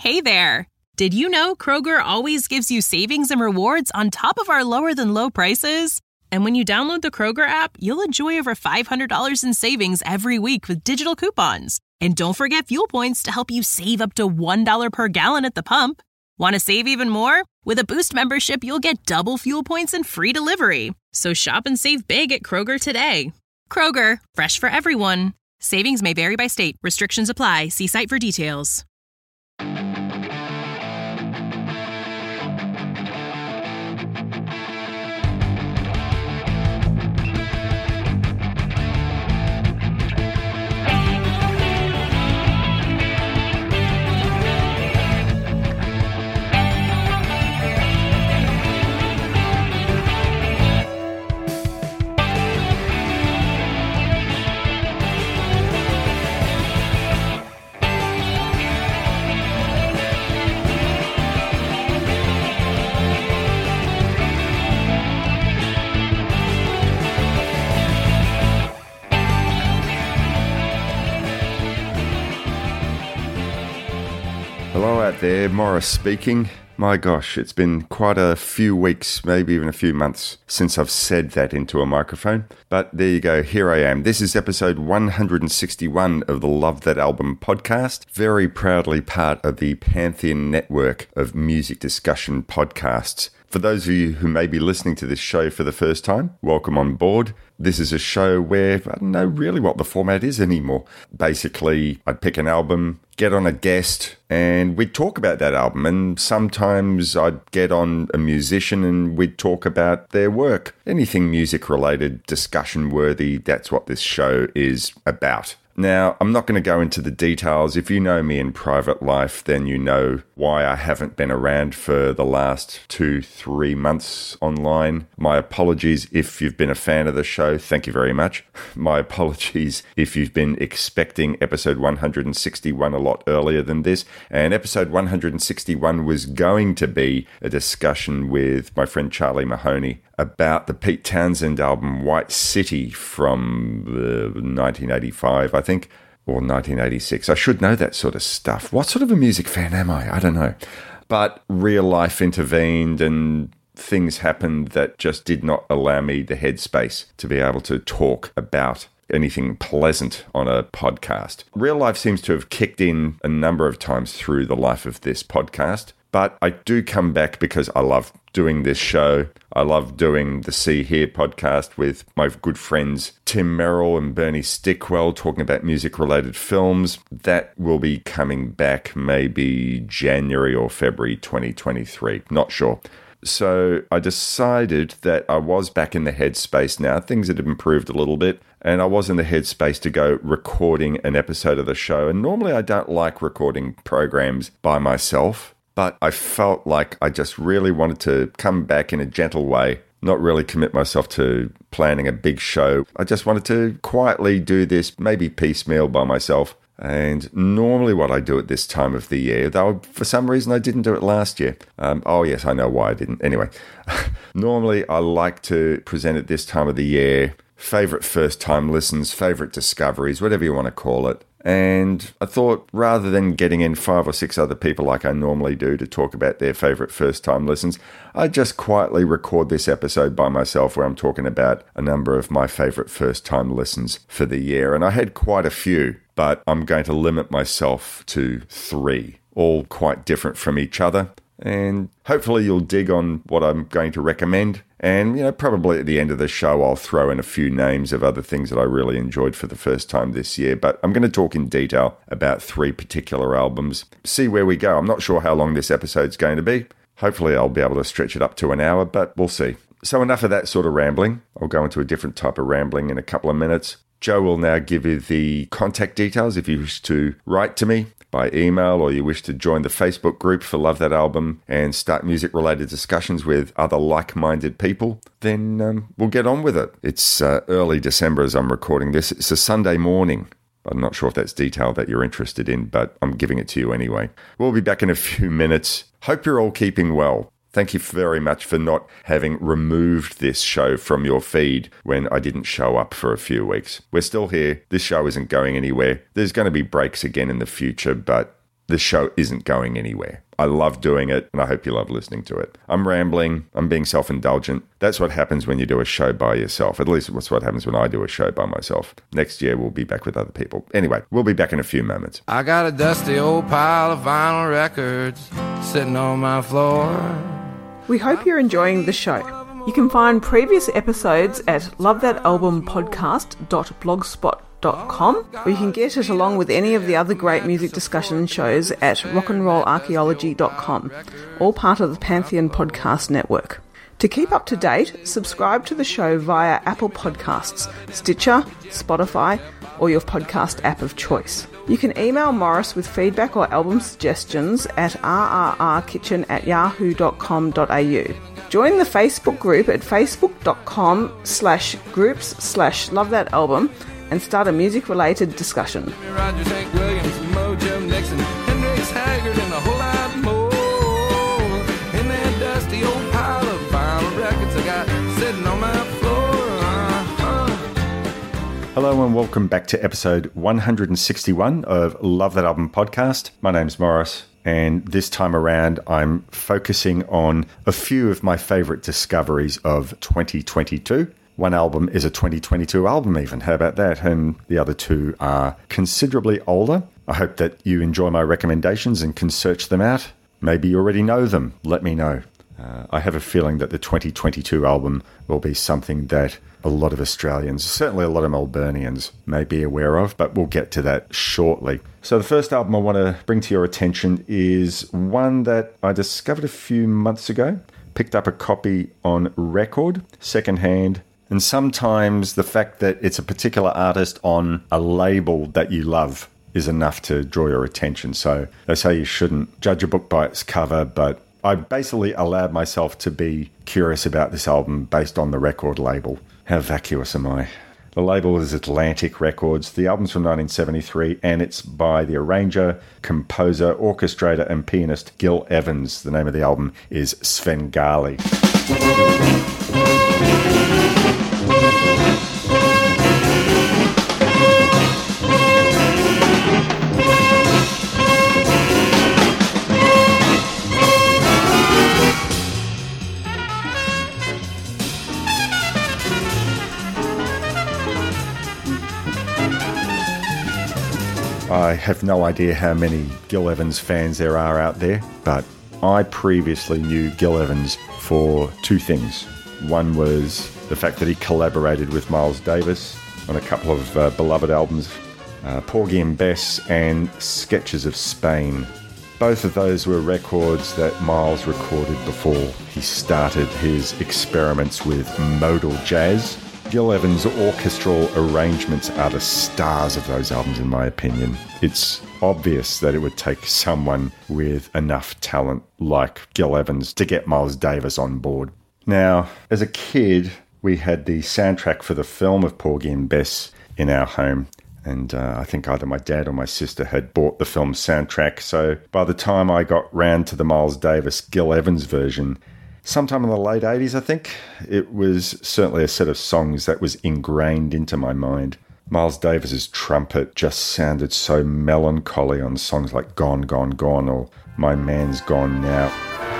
Hey there! Did you know Kroger always gives you savings and rewards on top of our lower-than-low prices? And when you download the Kroger app, you'll enjoy over $500 in savings every week with digital coupons. And don't forget fuel points to help you save up to $1 per gallon at the pump. Want to save even more? With a Boost membership, you'll get double fuel points and free delivery. So shop and save big at Kroger today. Kroger, fresh for everyone. Savings may vary by state. Restrictions apply. See site for details. Hello out there, Morris speaking. My gosh, it's been quite a few weeks, maybe even a few months since I've said that into a microphone. But there you go, here I am. This is episode 161 of the Love That Album podcast, very proudly part of the Pantheon network of music discussion podcasts. For those of you who may be listening to this show for the first time, welcome on board. This is a show where I don't know really what the format is anymore. Basically, I'd pick an album, get on a guest, and we'd talk about that album. And sometimes I'd get on a musician and we'd talk about their work. Anything music-related, discussion-worthy, that's what this show is about. Now, I'm not going to go into the details. If you know me in private life, then you know why I haven't been around for the last 2-3 months online. My apologies if you've been a fan of the show. Thank you very much. My apologies if you've been expecting episode 161 a lot earlier than this. And episode 161 was going to be a discussion with my friend Charlie Mahoney about the Pete Townsend album White City from 1985, I think, or 1986. I should know that sort of stuff. What sort of a music fan am I? I don't know. But real life intervened and things happened that just did not allow me the headspace to be able to talk about anything pleasant on a podcast. Real life seems to have kicked in a number of times through the life of this podcast. But I do come back because I love doing this show. I love doing the See Here podcast with my good friends Tim Merrill and Bernie Stickwell talking about music-related films. That will be coming back maybe January or February 2023. Not sure. So I decided that I was back in the headspace now. Things had improved a little bit. And I was in the headspace to go recording an episode of the show. And normally I don't like recording programs by myself. But I felt like I just really wanted to come back in a gentle way, not really commit myself to planning a big show. I just wanted to quietly do this, maybe piecemeal by myself. And normally what I do at this time of the year, though for some reason I didn't do it last year. Oh yes, I know why I didn't. Anyway, normally I like to present at this time of the year favorite first-time listens, favorite discoveries, whatever you want to call it. And I thought rather than getting in 5 or 6 other people like I normally do to talk about their favorite first-time listens, I'd just quietly record this episode by myself where I'm talking about a number of my favorite first-time listens for the year. And I had quite a few, but I'm going to limit myself to 3, all quite different from each other. And hopefully you'll dig on what I'm going to recommend. And, probably at the end of the show, I'll throw in a few names of other things that I really enjoyed for the first time this year. But I'm going to talk in detail about 3 particular albums. See where we go. I'm not sure how long this episode's going to be. Hopefully I'll be able to stretch it up to an hour, but we'll see. So enough of that sort of rambling. I'll go into a different type of rambling in a couple of minutes. Joe will now give you the contact details if you wish to write to me by email or you wish to join the Facebook group for Love That Album and start music-related discussions with other like-minded people, then we'll get on with it. It's early December as I'm recording this. It's a Sunday morning. I'm not sure if that's detail that you're interested in, but I'm giving it to you anyway. We'll be back in a few minutes. Hope you're all keeping well. Thank you very much for not having removed this show from your feed when I didn't show up for a few weeks. We're still here. This show isn't going anywhere. There's going to be breaks again in the future, but this show isn't going anywhere. I love doing it, and I hope you love listening to it. I'm rambling. I'm being self-indulgent. That's what happens when you do a show by yourself. At least that's what happens when I do a show by myself. Next year, we'll be back with other people. Anyway, we'll be back in a few moments. I got a dusty old pile of vinyl records sitting on my floor. We hope you're enjoying the show. You can find previous episodes at lovethatalbumpodcast.blogspot.com, or you can get it along with any of the other great music discussion shows at rockandrollarchaeology.com, all part of the Pantheon Podcast Network. To keep up to date, subscribe to the show via Apple Podcasts, Stitcher, Spotify, or your podcast app of choice. You can email Morris with feedback or album suggestions at rrrkitchen@yahoo.com.au. Join the Facebook group at facebook.com/groups/lovethatalbum and start a music-related discussion. Roger St. Williams, Mojo Nixon, Hendrix Haggard, and a whole lot more. In that dusty old pile of vinyl records I got sitting on my floor. Hello and welcome back to episode 161 of Love That Album podcast. My name's Morris, and this time around I'm focusing on a few of my favourite discoveries of 2022. One album is a 2022 album even, how about that? And the other two are considerably older. I hope that you enjoy my recommendations and can search them out. Maybe you already know them, let me know. I have a feeling that the 2022 album will be something that a lot of Australians, certainly a lot of Melburnians, may be aware of, but we'll get to that shortly. So the first album I want to bring to your attention is one that I discovered a few months ago, picked up a copy on record, secondhand, and sometimes the fact that it's a particular artist on a label that you love is enough to draw your attention. So they say you shouldn't judge a book by its cover, but I basically allowed myself to be curious about this album based on the record label. How vacuous am I? The label is Atlantic Records. The album's from 1973, and it's by the arranger, composer, orchestrator, and pianist Gil Evans. The name of the album is Svengali. I have no idea how many Gil Evans fans there are out there, but I previously knew Gil Evans for two things. One was the fact that he collaborated with Miles Davis on a couple of beloved albums, Porgy and Bess and Sketches of Spain. Both of those were records that Miles recorded before he started his experiments with modal jazz. Gil Evans' orchestral arrangements are the stars of those albums, in my opinion. It's obvious that it would take someone with enough talent like Gil Evans to get Miles Davis on board. Now, as a kid, we had the soundtrack for the film of Porgy and Bess in our home. And I think either my dad or my sister had bought the film soundtrack. So by the time I got round to the Miles Davis, Gil Evans version, sometime in the late 80s, I think, it was certainly a set of songs that was ingrained into my mind. Miles Davis's trumpet just sounded so melancholy on songs like Gone, Gone, Gone or My Man's Gone Now.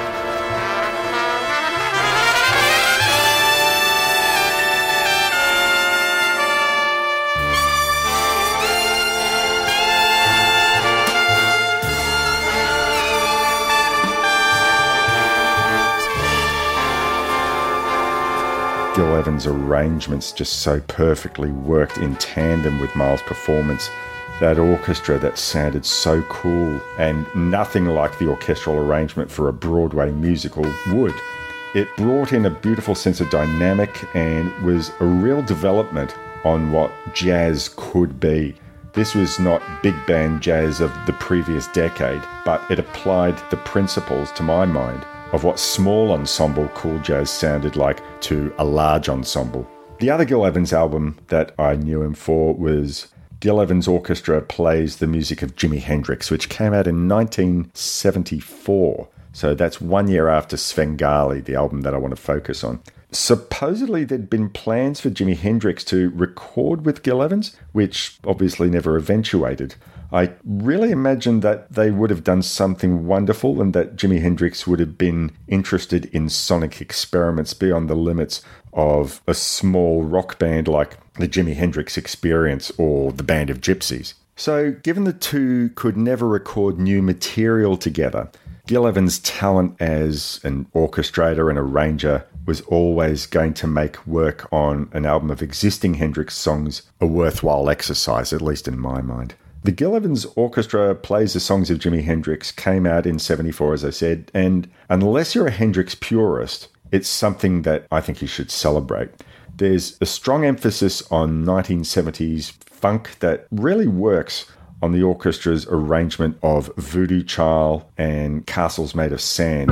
Gil Evans' arrangements just so perfectly worked in tandem with Miles' performance. That orchestra that sounded so cool, and nothing like the orchestral arrangement for a Broadway musical would. It brought in a beautiful sense of dynamic and was a real development on what jazz could be. This was not big band jazz of the previous decade, but it applied the principles, to my mind, of what small ensemble cool jazz sounded like to a large ensemble. The other Gil Evans album that I knew him for was Gil Evans Orchestra Plays the Music of Jimi Hendrix, which came out in 1974. So that's 1 year after Svengali, the album that I want to focus on. Supposedly there'd been plans for Jimi Hendrix to record with Gil Evans, which obviously never eventuated. I really imagined that they would have done something wonderful and that Jimi Hendrix would have been interested in sonic experiments beyond the limits of a small rock band like the Jimi Hendrix Experience or the Band of Gypsies. So, given the two could never record new material together, Gil Evans' talent as an orchestrator and arranger was always going to make work on an album of existing Hendrix songs a worthwhile exercise, at least in my mind. The Gil Evans Orchestra Plays the Songs of Jimi Hendrix came out in 1974, as I said, and unless you're a Hendrix purist, it's something that I think you should celebrate. There's a strong emphasis on 1970s funk that really works on the orchestra's arrangement of Voodoo Child and Castles Made of Sand.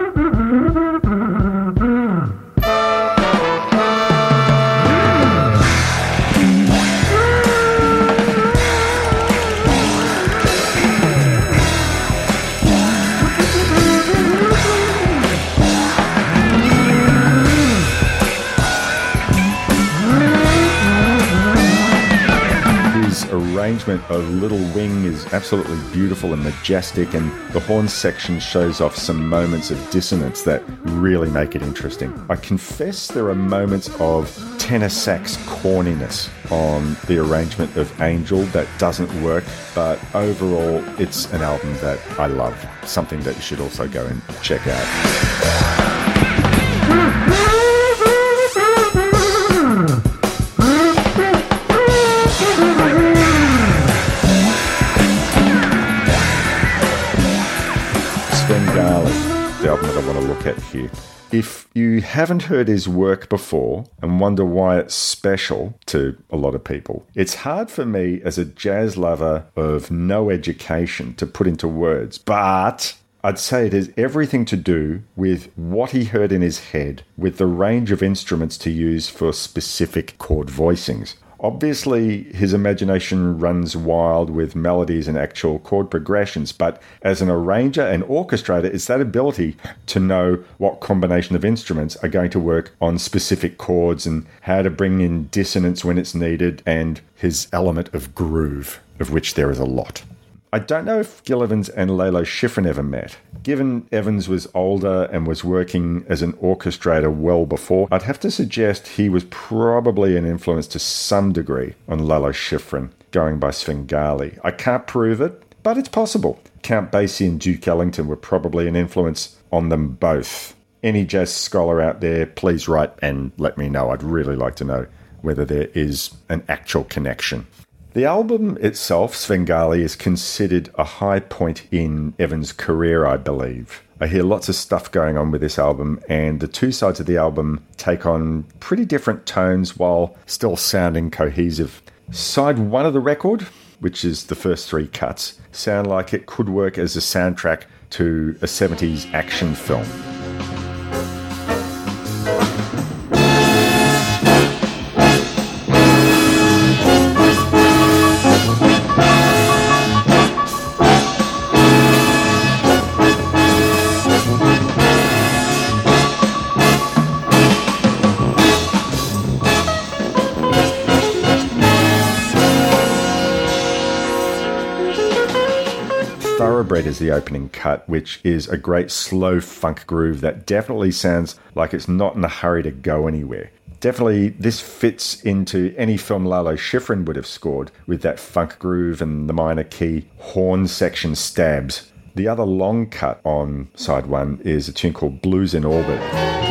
Arrangement of Little Wing is absolutely beautiful and majestic, and the horn section shows off some moments of dissonance that really make it interesting. I confess there are moments of tenor sax corniness on the arrangement of Angel that doesn't work, but overall it's an album that I love, something that you should also go and check out. The album that I want to look at here. If you haven't heard his work before and wonder why it's special to a lot of people, it's hard for me as a jazz lover of no education to put into words, but I'd say it has everything to do with what he heard in his head, with the range of instruments to use for specific chord voicings. Obviously, his imagination runs wild with melodies and actual chord progressions, but as an arranger and orchestrator, it's that ability to know what combination of instruments are going to work on specific chords and how to bring in dissonance when it's needed, and his element of groove, of which there is a lot. I don't know if Gil Evans and Lalo Schifrin ever met. Given Evans was older and was working as an orchestrator well before, I'd have to suggest he was probably an influence to some degree on Lalo Schifrin, going by Svengali. I can't prove it, but it's possible. Count Basie and Duke Ellington were probably an influence on them both. Any jazz scholar out there, please write and let me know. I'd really like to know whether there is an actual connection. The album itself, Svengali, is considered a high point in Evans' career, I believe. I hear lots of stuff going on with this album, and the two sides of the album take on pretty different tones while still sounding cohesive. Side one of the record, which is the first three cuts, sound like it could work as a soundtrack to a 70s action film. Thoroughbred is the opening cut, which is a great slow funk groove that definitely sounds like it's not in a hurry to go anywhere. Definitely this fits into any film Lalo Schifrin would have scored, with that funk groove and the minor key horn section stabs. The other long cut on side one is a tune called Blues in Orbit.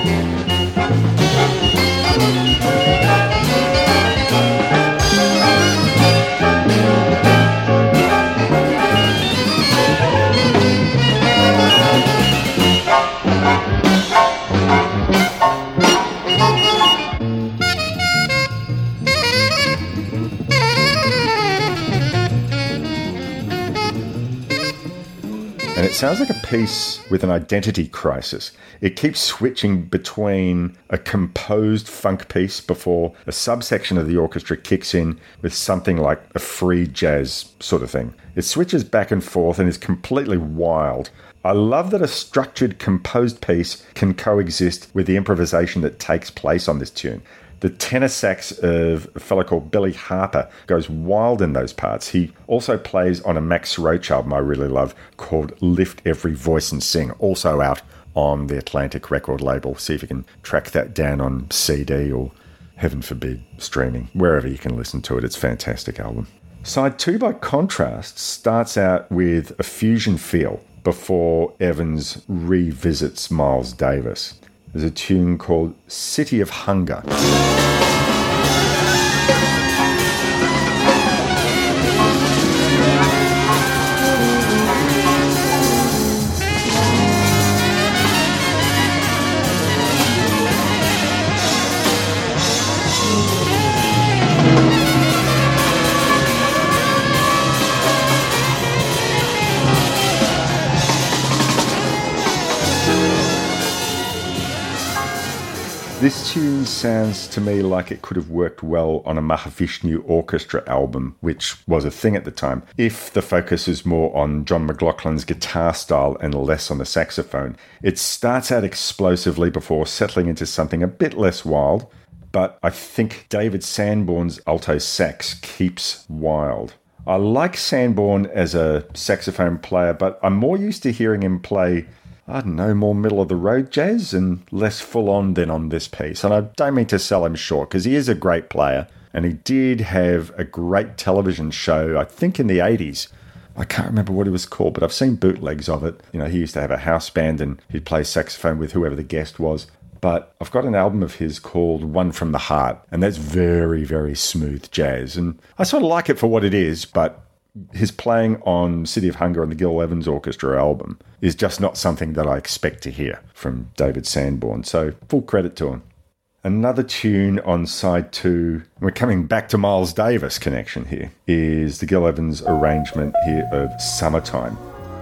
And it sounds like a piece with an identity crisis. It keeps switching between a composed funk piece before a subsection of the orchestra kicks in with something like a free jazz sort of thing. It switches back and forth and is completely wild. I love that a structured, composed piece can coexist with the improvisation that takes place on this tune. The tenor sax of a fellow called Billy Harper goes wild in those parts. He also plays on a Max Roach album I really love called Lift Every Voice and Sing, also out on the Atlantic record label. See if you can track that down on CD or, heaven forbid, streaming. Wherever you can listen to it, it's a fantastic album. Side 2, by contrast, starts out with a fusion feel before Evans revisits Miles Davis. There's a tune called City of Hunger. This tune sounds to me like it could have worked well on a Mahavishnu Orchestra album, which was a thing at the time, if the focus is more on John McLaughlin's guitar style and less on the saxophone. It starts out explosively before settling into something a bit less wild, but I think David Sanborn's alto sax keeps wild. I like Sanborn as a saxophone player, but I'm more used to hearing him play, I don't know, more middle-of-the-road jazz and less full-on than on this piece. And I don't mean to sell him short, because he is a great player, and he did have a great television show, I think in the 80s. I can't remember what it was called, but I've seen bootlegs of it. You know, he used to have a house band, and he'd play saxophone with whoever the guest was. But I've got an album of his called One from the Heart, and that's very, very smooth jazz. And I sort of like it for what it is, but his playing on City of Hunger on the Gil Evans Orchestra album is just not something that I expect to hear from David Sanborn. So full credit to him. Another tune on side 2, we're coming back to Miles Davis connection here, is the Gil Evans arrangement here of Summertime.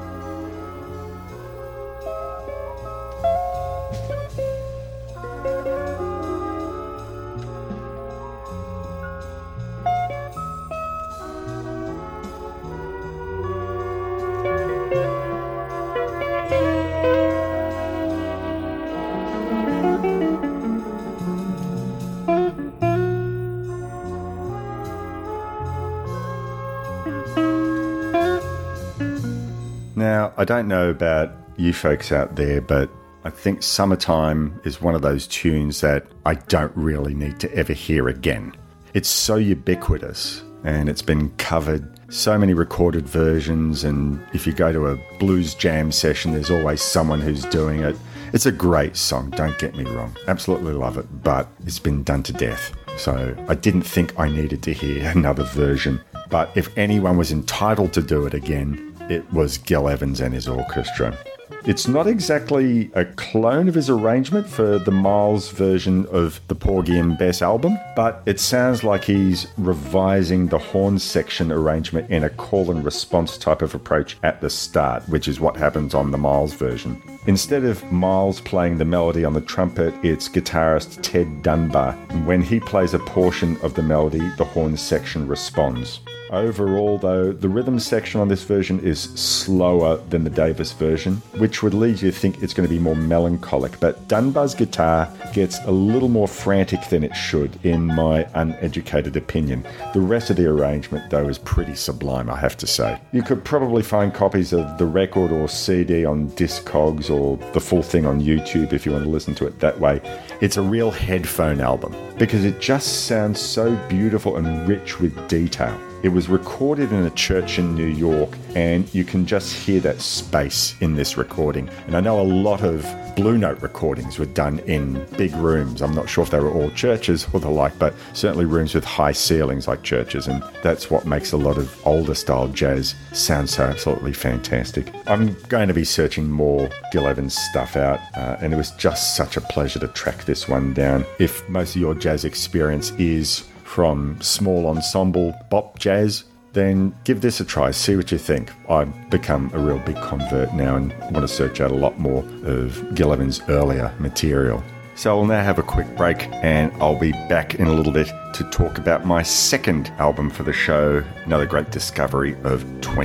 Now, I don't know about you folks out there, but I think Summertime is one of those tunes that I don't really need to ever hear again. It's so ubiquitous, and it's been covered so many recorded versions, and if you go to a blues jam session, there's always someone who's doing it. It's a great song, don't get me wrong. Absolutely love it, but it's been done to death. So I didn't think I needed to hear another version. But if anyone was entitled to do it again, it was Gil Evans and his orchestra. It's not exactly a clone of his arrangement for the Miles version of the Porgy and Bess album, but it sounds like he's revising the horn section arrangement in a call and response type of approach at the start, which is what happens on the Miles version. Instead of Miles playing the melody on the trumpet, it's guitarist Ted Dunbar. When he plays a portion of the melody, the horn section responds. Overall, though, the rhythm section on this version is slower than the Davis version, which would lead you to think it's going to be more melancholic, but Dunbar's guitar gets a little more frantic than it should, in my uneducated opinion. The rest of the arrangement, though, is pretty sublime, I have to say. You could probably find copies of the record or CD on Discogs or the full thing on YouTube if you want to listen to it that way. It's a real headphone album, because it just sounds so beautiful and rich with detail. It was recorded in a church in New York, and you can just hear that space in this recording. And I know a lot of Blue Note recordings were done in big rooms. I'm not sure if they were all churches or the like, but certainly rooms with high ceilings like churches, and that's what makes a lot of older style jazz sound so absolutely fantastic. I'm going to be searching more Gil Evans stuff out, and it was just such a pleasure to track this one down. If most of your jazz experience is from small ensemble bop jazz, then give this a try, see what you think. I've become a real big convert now and want to search out a lot more of Gil Evans' earlier material. So I'll now have a quick break, and I'll be back in a little bit to talk about my second album for the show, another great discovery of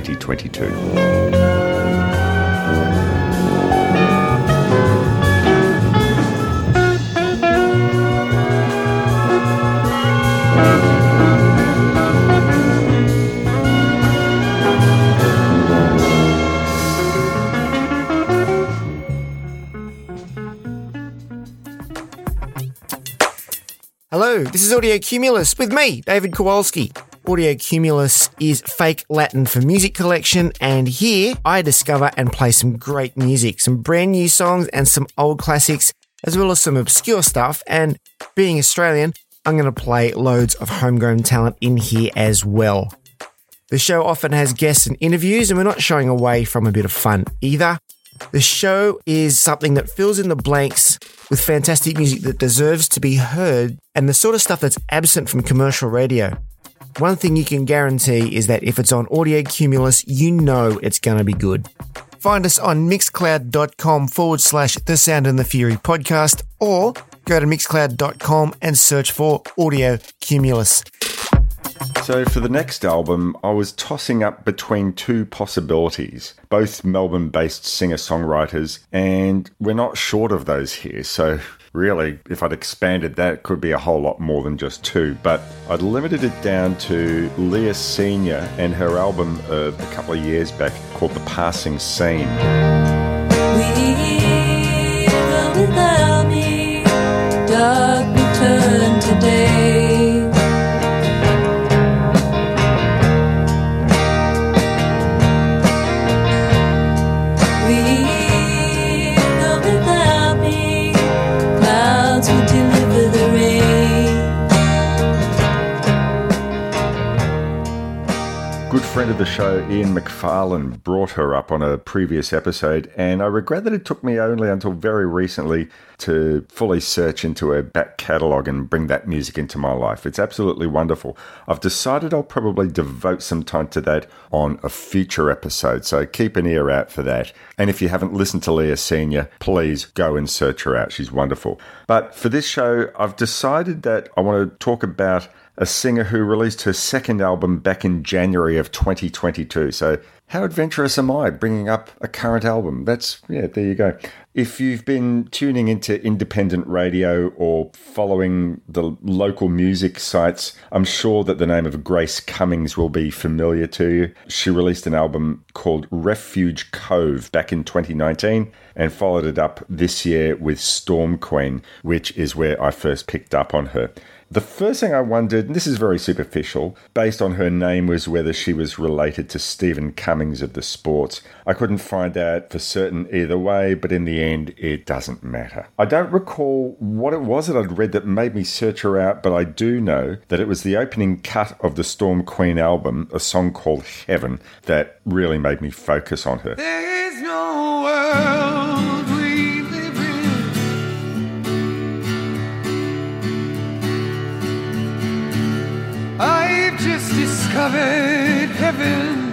2022. Hello, this is Audio Cumulus with me, David Kowalski. Audio Cumulus is fake Latin for music collection, and here I discover and play some great music, some brand new songs and some old classics, as well as some obscure stuff. And being Australian, I'm going to play loads of homegrown talent in here as well. The show often has guests and interviews, and we're not shying away from a bit of fun either. The show is something that fills in the blanks with fantastic music that deserves to be heard and the sort of stuff that's absent from commercial radio. One thing you can guarantee is that if it's on Audio Cumulus, you know it's going to be good. Find us on mixcloud.com/The Sound and the Fury podcast, or go to mixcloud.com and search for Audio Cumulus. So for the next album, I was tossing up between two possibilities, both Melbourne-based singer-songwriters, and we're not short of those here. So really, if I'd expanded that, it could be a whole lot more than just two. But I'd limited it down to Leah Senior and her album a couple of years back called The Passing Scene. We go without me, dark return today. Good friend of the show, Ian McFarlane, brought her up on a previous episode, and I regret that it took me only until very recently to fully search into her back catalogue and bring that music into my life. It's absolutely wonderful. I've decided I'll probably devote some time to that on a future episode, so keep an ear out for that. And if you haven't listened to Leah Senior, please go and search her out. She's wonderful. But for this show, I've decided that I want to talk about a singer who released her second album back in January of 2022. So how adventurous am I bringing up a current album? There you go. If you've been tuning into independent radio or following the local music sites, I'm sure that the name of Grace Cummings will be familiar to you. She released an album called Refuge Cove back in 2019 and followed it up this year with Storm Queen, which is where I first picked up on her. The first thing I wondered, and this is very superficial, based on her name, was whether she was related to Stephen Cummings of The Sports. I couldn't find out for certain either way, but in the end, it doesn't matter. I don't recall what it was that I'd read that made me search her out, but I do know that it was the opening cut of the Storm Queen album, a song called Heaven, that really made me focus on her. There is no world we live in. I've just discovered heaven.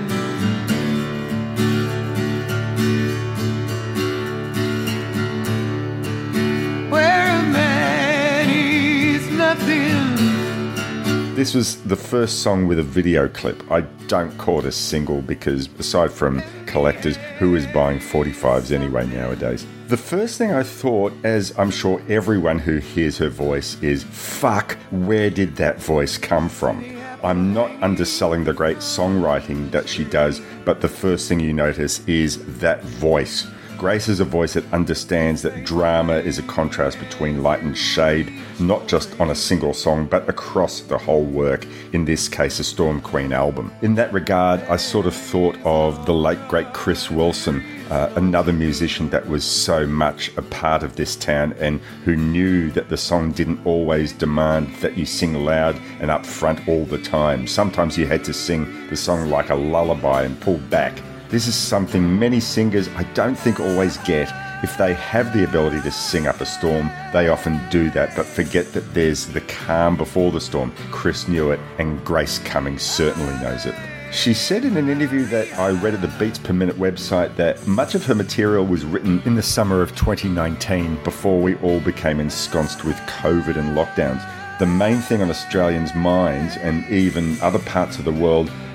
Where a man is nothing. This was the first song with a video clip. I don't call it a single because aside from collectors, who is buying 45s anyway nowadays? The first thing I thought, as I'm sure everyone who hears her voice, is, fuck, where did that voice come from? I'm not underselling the great songwriting that she does, but the first thing you notice is that voice. Grace is a voice that understands that drama is a contrast between light and shade, not just on a single song, but across the whole work, in this case, a Storm Queen album. In that regard, I sort of thought of the late, great Chris Wilson, another musician that was so much a part of this town and who knew that the song didn't always demand that you sing loud and up front all the time. Sometimes you had to sing the song like a lullaby and pull back. This is something many singers I don't think always get. If they have the ability to sing up a storm, they often do that, but forget that there's the calm before the storm. Chris knew it, and Grace Cummings certainly knows it. She said in an interview that I read at the Beats Per Minute website that much of her material was written in the summer of 2019 before we all became ensconced with COVID and lockdowns. The main thing on Australians' minds, and even other parts of the world,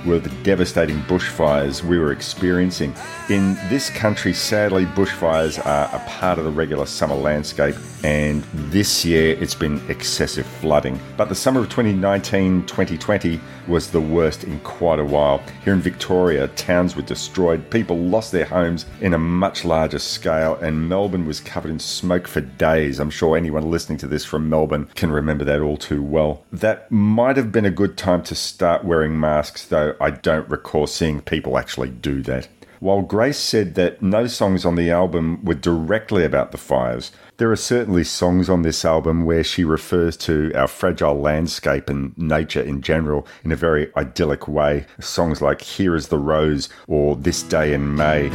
were the devastating bushfires we were experiencing. In this country, sadly, bushfires are a part of the regular summer landscape, and this year it's been excessive flooding. But the summer of 2019-2020 was the worst in quite a while. Here in Victoria, towns were destroyed, people lost their homes in a much larger scale, and Melbourne was covered in smoke for days. I'm sure anyone listening to this from Melbourne can remember that all too well. That might have been a good time to start wearing masks, though I don't recall seeing people actually do that. While Grace said that no songs on the album were directly about the fires, there are certainly songs on this album where she refers to our fragile landscape and nature in general in a very idyllic way. Songs like Here Is the Rose or This Day in May.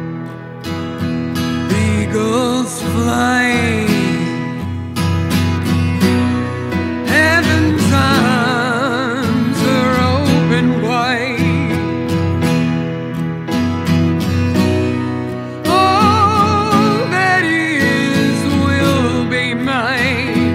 Eagles flying, heaven's arms are open wide. All that is will be mine.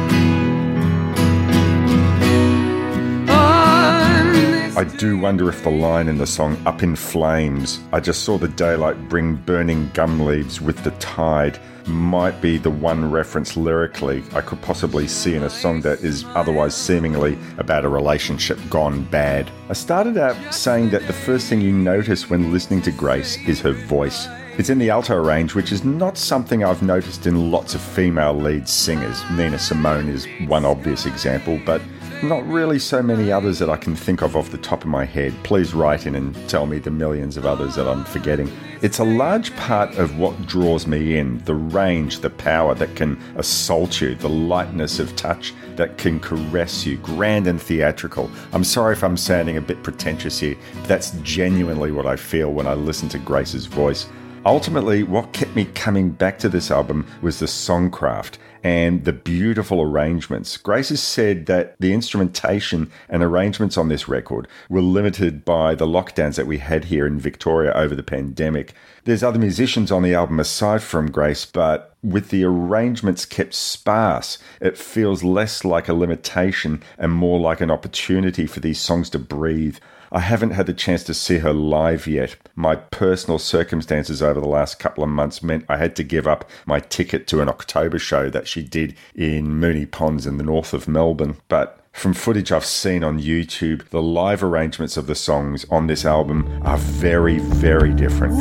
I do wonder if the line in the song Up in Flames, I just saw the daylight bring burning gum leaves with the tide, might be the one reference lyrically I could possibly see in a song that is otherwise seemingly about a relationship gone bad. I started out saying that the first thing you notice when listening to Grace is her voice. It's in the alto range, which is not something I've noticed in lots of female lead singers. Nina Simone is one obvious example, but not really so many others that I can think of off the top of my head. Please write in and tell me the millions of others that I'm forgetting. It's a large part of what draws me in, the range, the power that can assault you, the lightness of touch that can caress you, grand and theatrical. I'm sorry if I'm sounding a bit pretentious here, but that's genuinely what I feel when I listen to Grace's voice. Ultimately, what kept me coming back to this album was the songcraft and the beautiful arrangements. Grace has said that the instrumentation and arrangements on this record were limited by the lockdowns that we had here in Victoria over the pandemic. There's other musicians on the album aside from Grace, but with the arrangements kept sparse, it feels less like a limitation and more like an opportunity for these songs to breathe. I haven't had the chance to see her live yet. My personal circumstances over the last couple of months meant I had to give up my ticket to an October show that she did in Moonee Ponds in the north of Melbourne. But from footage I've seen on YouTube, the live arrangements of the songs on this album are very, very different.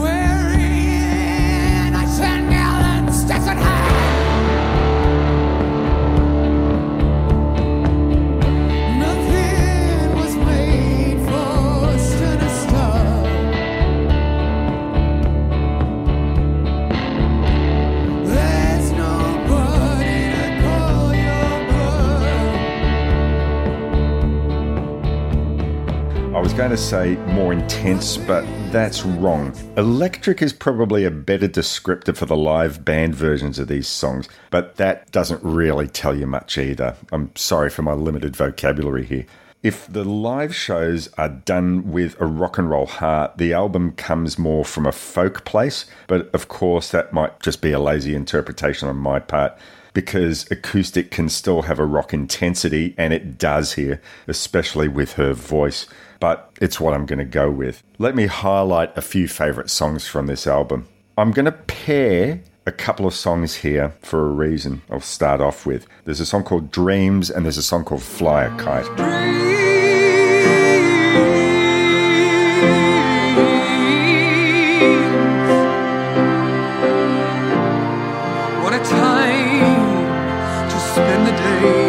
I was going to say more intense, but that's wrong. Electric is probably a better descriptor for the live band versions of these songs, but that doesn't really tell you much either. I'm sorry for my limited vocabulary here. If the live shows are done with a rock and roll heart, the album comes more from a folk place, but of course that might just be a lazy interpretation on my part, because acoustic can still have a rock intensity, and it does here, especially with her voice. But it's what I'm going to go with. Let me highlight a few favourite songs from this album. I'm going to pair a couple of songs here for a reason. I'll start off with. There's a song called Dreams and there's a song called Fly a Kite. What a time to spend the day.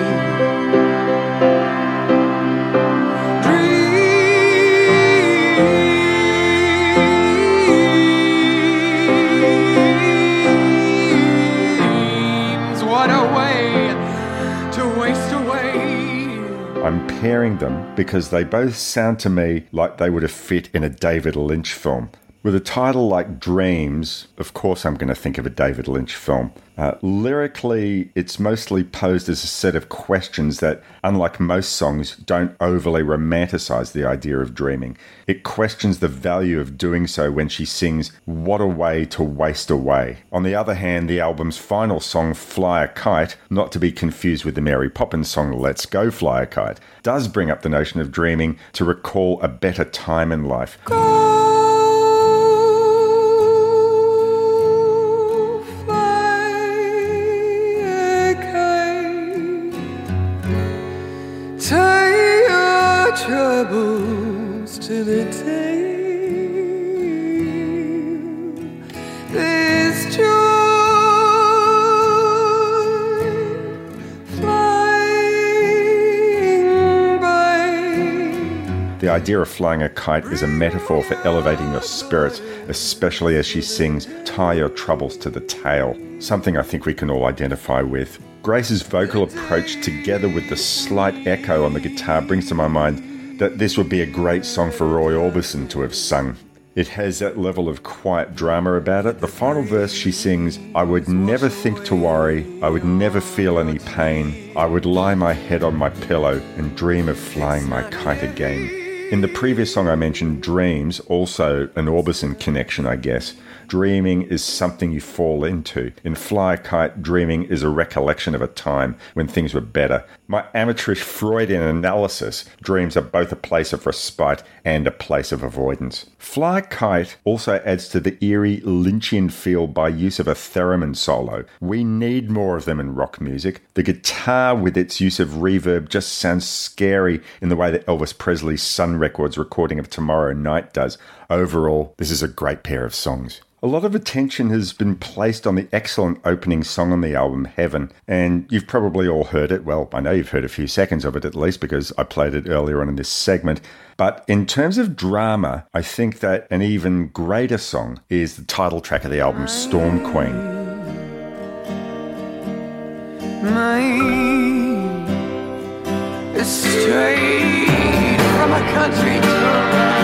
I'm pairing them because they both sound to me like they would have fit in a David Lynch film. With a title like Dreams, of course I'm going to think of a David Lynch film. Lyrically, it's mostly posed as a set of questions that, unlike most songs, don't overly romanticize the idea of dreaming. It questions the value of doing so when she sings, "What a way to waste away." On the other hand, the album's final song, Fly a Kite, not to be confused with the Mary Poppins song, Let's Go Fly a Kite, does bring up the notion of dreaming to recall a better time in life. Tie your troubles to the tail. There's joy flying by. The idea of flying a kite is a metaphor for elevating your spirits, especially as she sings, "Tie your troubles to the tail," something I think we can all identify with. Grace's vocal approach, together with the slight echo on the guitar, brings to my mind that this would be a great song for Roy Orbison to have sung. It has that level of quiet drama about it. The final verse she sings, "I would never think to worry, I would never feel any pain, I would lie my head on my pillow and dream of flying my kite again." In the previous song I mentioned, Dreams, also an Orbison connection, I guess. Dreaming is something you fall into. In Fly a Kite, dreaming is a recollection of a time when things were better. My amateurish Freudian analysis, dreams are both a place of respite and a place of avoidance. Fly a Kite also adds to the eerie Lynchian feel by use of a theremin solo. We need more of them in rock music. The guitar with its use of reverb just sounds scary in the way that Elvis Presley's Sun Records recording of Tomorrow Night does. Overall, this is a great pair of songs. A lot of attention has been placed on the excellent opening song on the album, Heaven, and you've probably all heard it. Well, I know you've heard a few seconds of it at least because I played it earlier on in this segment. But in terms of drama, I think that an even greater song is the title track of the album, Storm Queen. Mine is straight from a country town.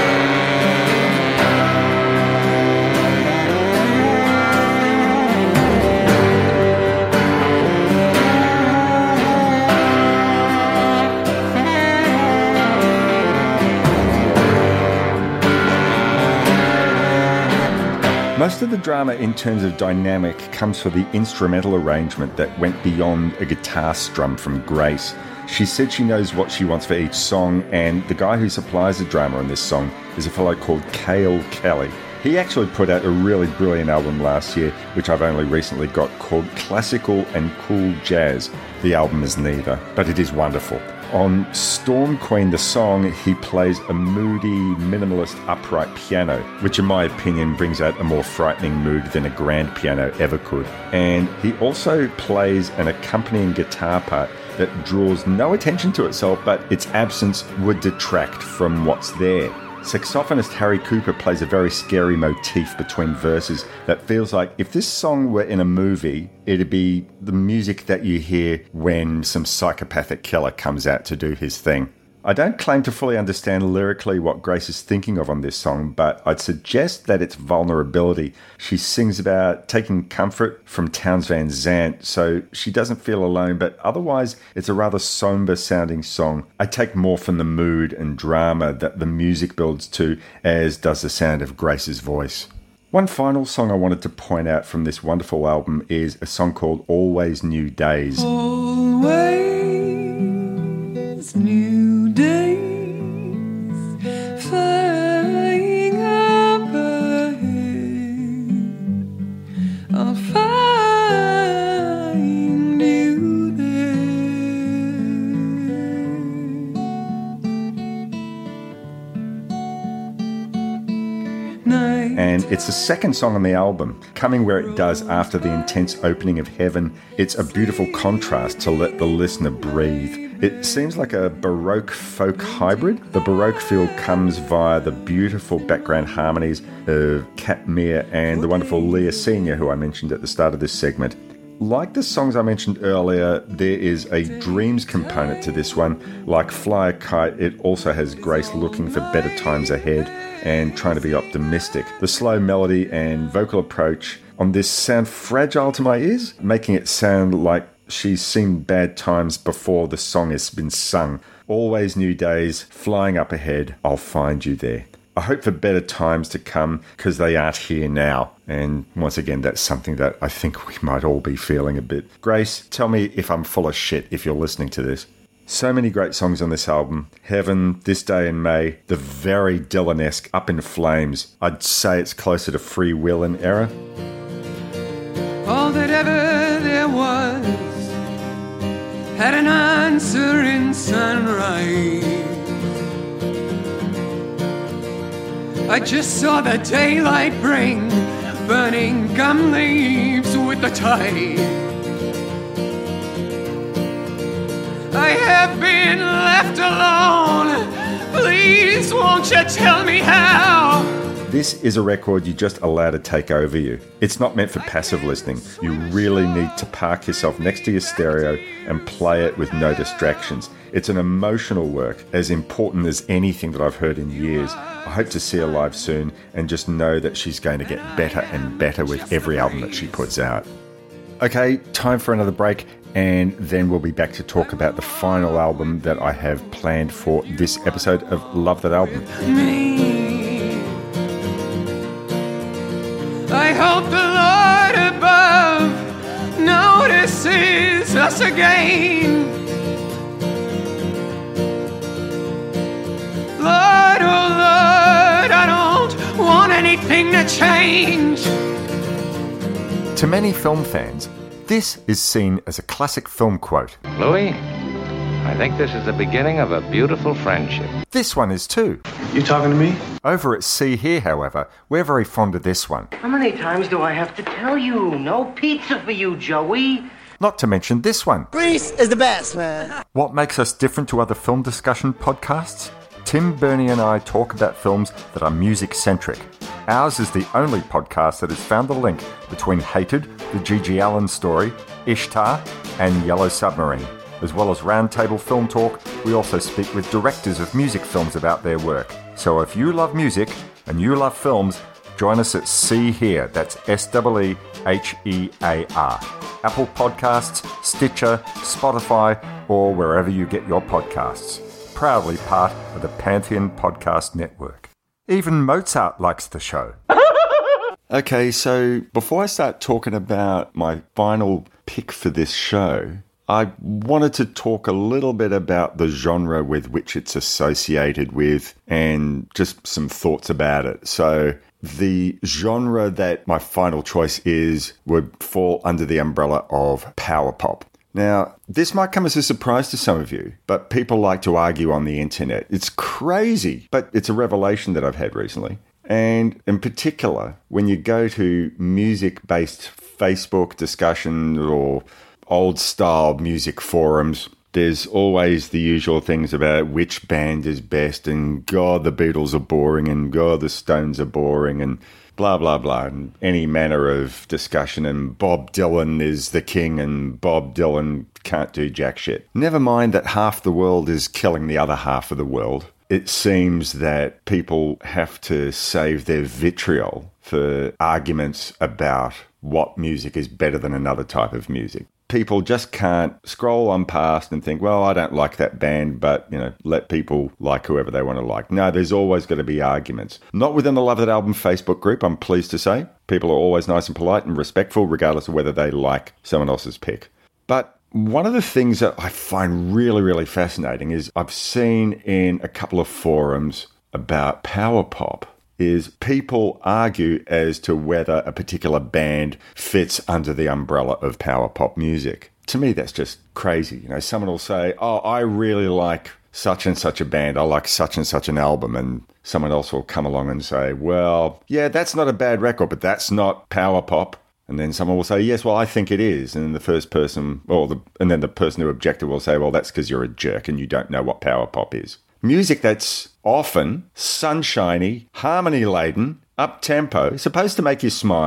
Most of the drama in terms of dynamic comes from the instrumental arrangement that went beyond a guitar strum from Grace. She said she knows what she wants for each song, and the guy who supplies the drama on this song is a fellow called Cale Kelly. He actually put out a really brilliant album last year, which I've only recently got, called Classical and Cool Jazz. The album is neither, but it is wonderful. On Storm Queen, the song, he plays a moody, minimalist upright piano, which in my opinion brings out a more frightening mood than a grand piano ever could. And he also plays an accompanying guitar part that draws no attention to itself, but its absence would detract from what's there. Saxophonist Harry Cooper plays a very scary motif between verses that feels like if this song were in a movie, it'd be the music that you hear when some psychopathic killer comes out to do his thing. I don't claim to fully understand lyrically what Grace is thinking of on this song, but I'd suggest that it's vulnerability. She sings about taking comfort from Townes Van Zandt, so she doesn't feel alone, but otherwise it's a rather somber sounding song. I take more from the mood and drama that the music builds to, as does the sound of Grace's voice. One final song I wanted to point out from this wonderful album is a song called Always New Days. Always new days, flying up ahead. I'll find you there. And it's the second song on the album, coming where it does after the intense opening of Heaven. It's a beautiful contrast to let the listener breathe. It seems like a Baroque folk hybrid. The Baroque feel comes via the beautiful background harmonies of Kat Meir and the wonderful Leah Senior, who I mentioned at the start of this segment. Like the songs I mentioned earlier, there is a dreams component to this one. Like Fly a Kite, it also has Grace looking for better times ahead and trying to be optimistic. The slow melody and vocal approach on this sound fragile to my ears, making it sound like she's seen bad times before the song has been sung. Always new days, flying up ahead, I'll find you there. I hope for better times to come because they aren't here now. And once again, that's something that I think we might all be feeling a bit. Grace, tell me if I'm full of shit if you're listening to this. So many great songs on this album. Heaven, This Day in May, the very Dylan-esque Up in Flames. I'd say it's closer to Free Will in era. All that ever there was had an answer in sunrise. I just saw the daylight bring burning gum leaves with the tide. I have been left alone. Please, won't you tell me how? This is a record you just allow to take over you. It's not meant for passive listening. You really need to park yourself next to your stereo and play it with no distractions. It's an emotional work, as important as anything that I've heard in years. I hope to see her live soon and just know that she's going to get better and better with every album that she puts out. Okay, time for another break, and then we'll be back to talk about the final album that I have planned for this episode of Love That Album. I hope the Lord above notices us again. Lord, oh Lord, I don't want anything to change. To many film fans, this is seen as a classic film quote. Louis, I think this is the beginning of a beautiful friendship. This one is too. You talking to me? Over at See Here, however, we're very fond of this one. How many times do I have to tell you? No pizza for you, Joey. Not to mention this one. Grease is the best, man. What makes us different to other film discussion podcasts? Tim, Bernie and I talk about films that are music-centric. Ours is the only podcast that has found the link between Hated, the G.G. Allin story, Ishtar, and Yellow Submarine. As well as roundtable film talk, we also speak with directors of music films about their work. So if you love music and you love films, join us at See Here, that's SEEHEAR. Apple Podcasts, Stitcher, Spotify, or wherever you get your podcasts. Proudly part of the Pantheon Podcast Network. Even Mozart likes the show. Okay, so before I start talking about my final pick for this show, I wanted to talk a little bit about the genre with which it's associated with and just some thoughts about it. So the genre that my final choice is would fall under the umbrella of power pop. Now, this might come as a surprise to some of you, but people like to argue on the internet. It's crazy, but it's a revelation that I've had recently. And in particular, when you go to music-based Facebook discussions or old-style music forums, there's always the usual things about which band is best and God, the Beatles are boring and God, the Stones are boring and blah, blah, blah, and any manner of discussion, and Bob Dylan is the king and Bob Dylan can't do jack shit. Never mind that half the world is killing the other half of the world. It seems that people have to save their vitriol for arguments about what music is better than another type of music. People just can't scroll on past and think, well, I don't like that band, but, let people like whoever they want to like. No, there's always got to be arguments. Not within the Love That Album Facebook group, I'm pleased to say. People are always nice and polite and respectful, regardless of whether they like someone else's pick. But one of the things that I find really, really fascinating is I've seen in a couple of forums about power pop is people argue as to whether a particular band fits under the umbrella of power pop music. To me, that's just crazy. Someone will say, oh, I really like such and such a band. I like such and such an album. And someone else will come along and say, well, yeah, that's not a bad record, but that's not power pop. And then someone will say, yes, well, I think it is. And then the first person, and then the person who objected will say, well, that's because you're a jerk and you don't know what power pop is. Music that's often sunshiny, harmony-laden, up-tempo, supposed to make you smile,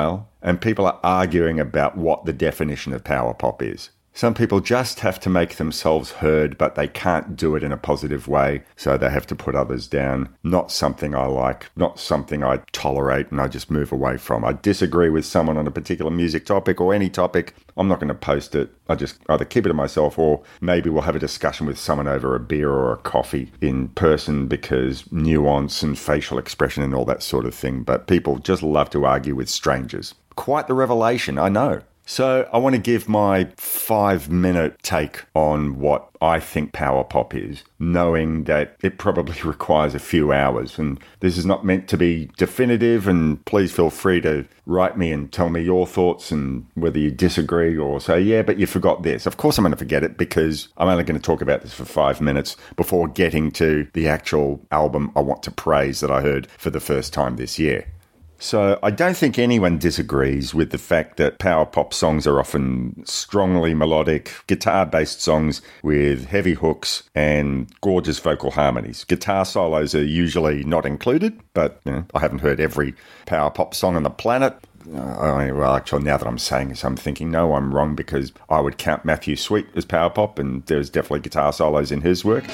and people are arguing about what the definition of power pop is. Some people just have to make themselves heard, but they can't do it in a positive way, so they have to put others down. Not something I like, not something I tolerate, and I just move away from. I disagree with someone on a particular music topic or any topic, I'm not going to post it. I just either keep it to myself, or maybe we'll have a discussion with someone over a beer or a coffee in person, because nuance and facial expression and all that sort of thing. But people just love to argue with strangers. Quite the revelation, I know. So I want to give my 5-minute take on what I think power pop is, knowing that it probably requires a few hours. And this is not meant to be definitive, and please feel free to write me and tell me your thoughts and whether you disagree or say, yeah, but you forgot this. Of course I'm going to forget it, because I'm only going to talk about this for 5 minutes before getting to the actual album I want to praise that I heard for the first time this year. So I don't think anyone disagrees with the fact that power pop songs are often strongly melodic, guitar-based songs with heavy hooks and gorgeous vocal harmonies. Guitar solos are usually not included, but I haven't heard every power pop song on the planet. Well, actually, now that I'm saying this, I'm thinking, no, I'm wrong, because I would count Matthew Sweet as power pop, and there's definitely guitar solos in his work.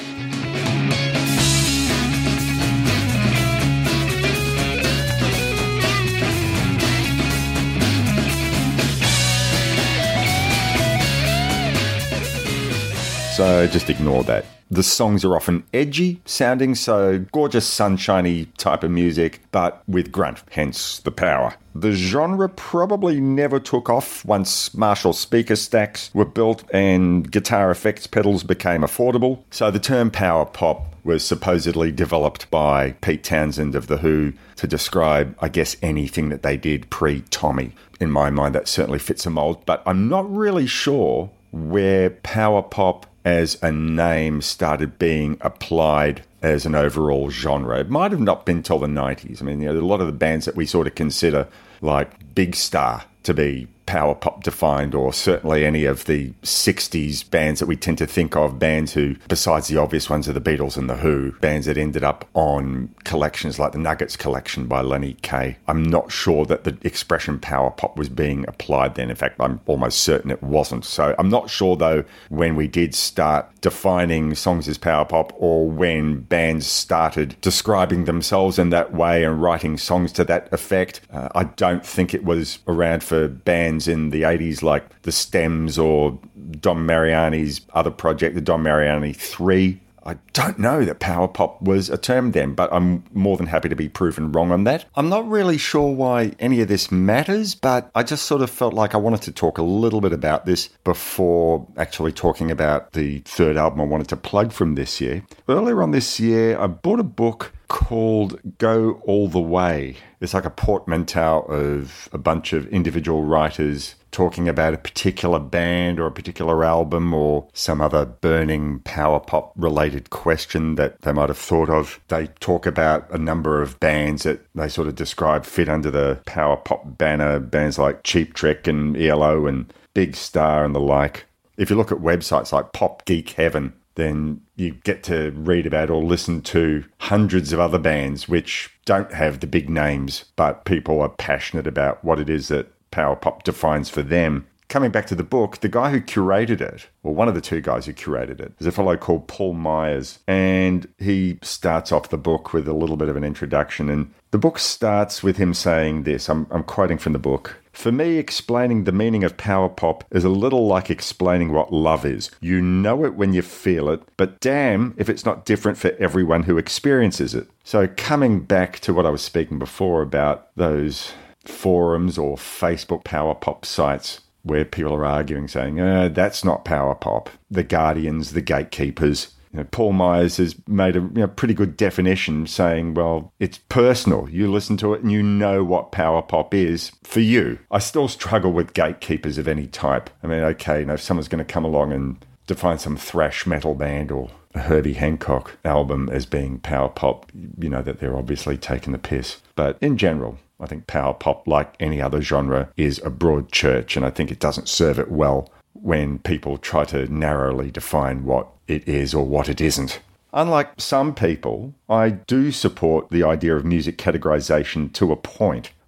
So just ignore that. The songs are often edgy sounding, so gorgeous sunshiny type of music, but with grunt, hence the power. The genre probably never took off once Marshall speaker stacks were built and guitar effects pedals became affordable. So the term power pop was supposedly developed by Pete Townsend of The Who to describe, I guess, anything that they did pre-Tommy. In my mind, that certainly fits a mold, but I'm not really sure where power pop as a name started being applied as an overall genre. It might have not been till the 90s. I mean, a lot of the bands that we sort of consider like Big Star to be power pop defined, or certainly any of the 60s bands that we tend to think of, bands who, besides the obvious ones of the Beatles and the Who, bands that ended up on collections like the Nuggets collection by Lenny Kaye. I'm not sure that the expression power pop was being applied then. In fact, I'm almost certain it wasn't. So I'm not sure, though, when we did start defining songs as power pop, or when bands started describing themselves in that way and writing songs to that effect. I don't think it was around for bands in the 80s like the Stems or Don Mariani's other project, the Don Mariani 3. I don't know that power pop was a term then, but I'm more than happy to be proven wrong on that. I'm not really sure why any of this matters, but I just sort of felt like I wanted to talk a little bit about this before actually talking about the third album I wanted to plug from this year. Earlier on this year, I bought a book called Go All the Way. It's like a portmanteau of a bunch of individual writers talking about a particular band or a particular album or some other burning power pop related question that they might have thought of. They talk about a number of bands that they sort of describe fit under the power pop banner, bands like Cheap Trick and ELO and Big Star and the like. If you look at websites like Pop Geek Heaven, then you get to read about or listen to hundreds of other bands which don't have the big names, but people are passionate about what it is that power pop defines for them. Coming back to the book, the guy who curated it, or one of the two guys who curated it, is a fellow called Paul Myers, and he starts off the book with a little bit of an introduction, and the book starts with him saying this, I'm quoting from the book. For me, explaining the meaning of power pop is a little like explaining what love is. You know it when you feel it, but damn if it's not different for everyone who experiences it. So coming back to what I was speaking before about those forums or Facebook power pop sites where people are arguing, saying, that's not power pop. The Guardians, the gatekeepers. Paul Myers has made a pretty good definition saying, well, it's personal. You listen to it and you know what power pop is for you. I still struggle with gatekeepers of any type. I mean, okay, if someone's going to come along and define some thrash metal band or a Herbie Hancock album as being power pop, you know that they're obviously taking the piss. But in general, I think power pop, like any other genre, is a broad church, and I think it doesn't serve it well when people try to narrowly define what it is or what it isn't. Unlike some people, I do support the idea of music categorization to a point.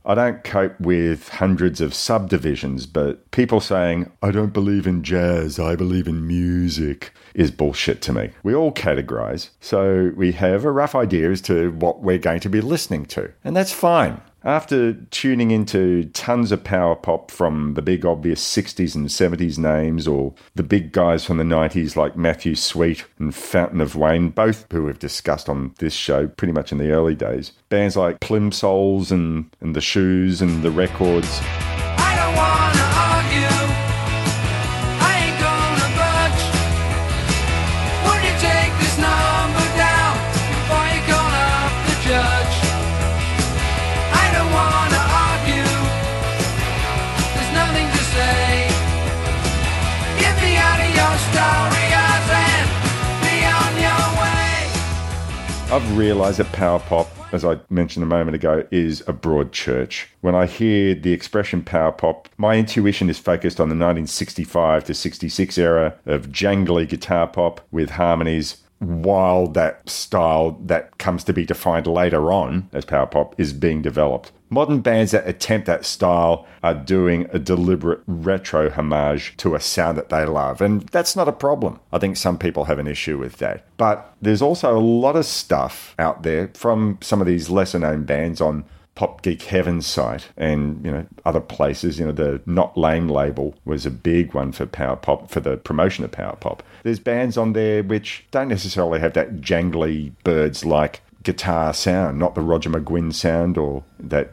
I don't cope with hundreds of subdivisions, but people saying, I don't believe in jazz, I believe in music, is bullshit to me. We all categorize, so we have a rough idea as to what we're going to be listening to, and that's fine. After tuning into tons of power pop from the big obvious 60s and 70s names, or the big guys from the 90s like Matthew Sweet and Fountain of Wayne, both who we've discussed on this show pretty much in the early days, bands like Plimsolls and the Shoes and the Records. I don't wanna argue, I ain't gonna budge. Would you take this number down before you call up the judge? I don't wanna argue, there's nothing to say. Get me out of your story, and be on your way. I've realised that power pop, as I mentioned a moment ago, is a broad church. When I hear the expression power pop, my intuition is focused on the 1965 to 66 era of jangly guitar pop with harmonies, while that style that comes to be defined later on as power pop is being developed. Modern bands that attempt that style are doing a deliberate retro homage to a sound that they love, and that's not a problem. I think some people have an issue with that. But there's also a lot of stuff out there from some of these lesser-known bands on Pop Geek Heaven's site and, other places. The Not Lame label was a big one for power pop, for the promotion of power pop. There's bands on there which don't necessarily have that jangly birds-like guitar sound, not the Roger McGuinn sound or that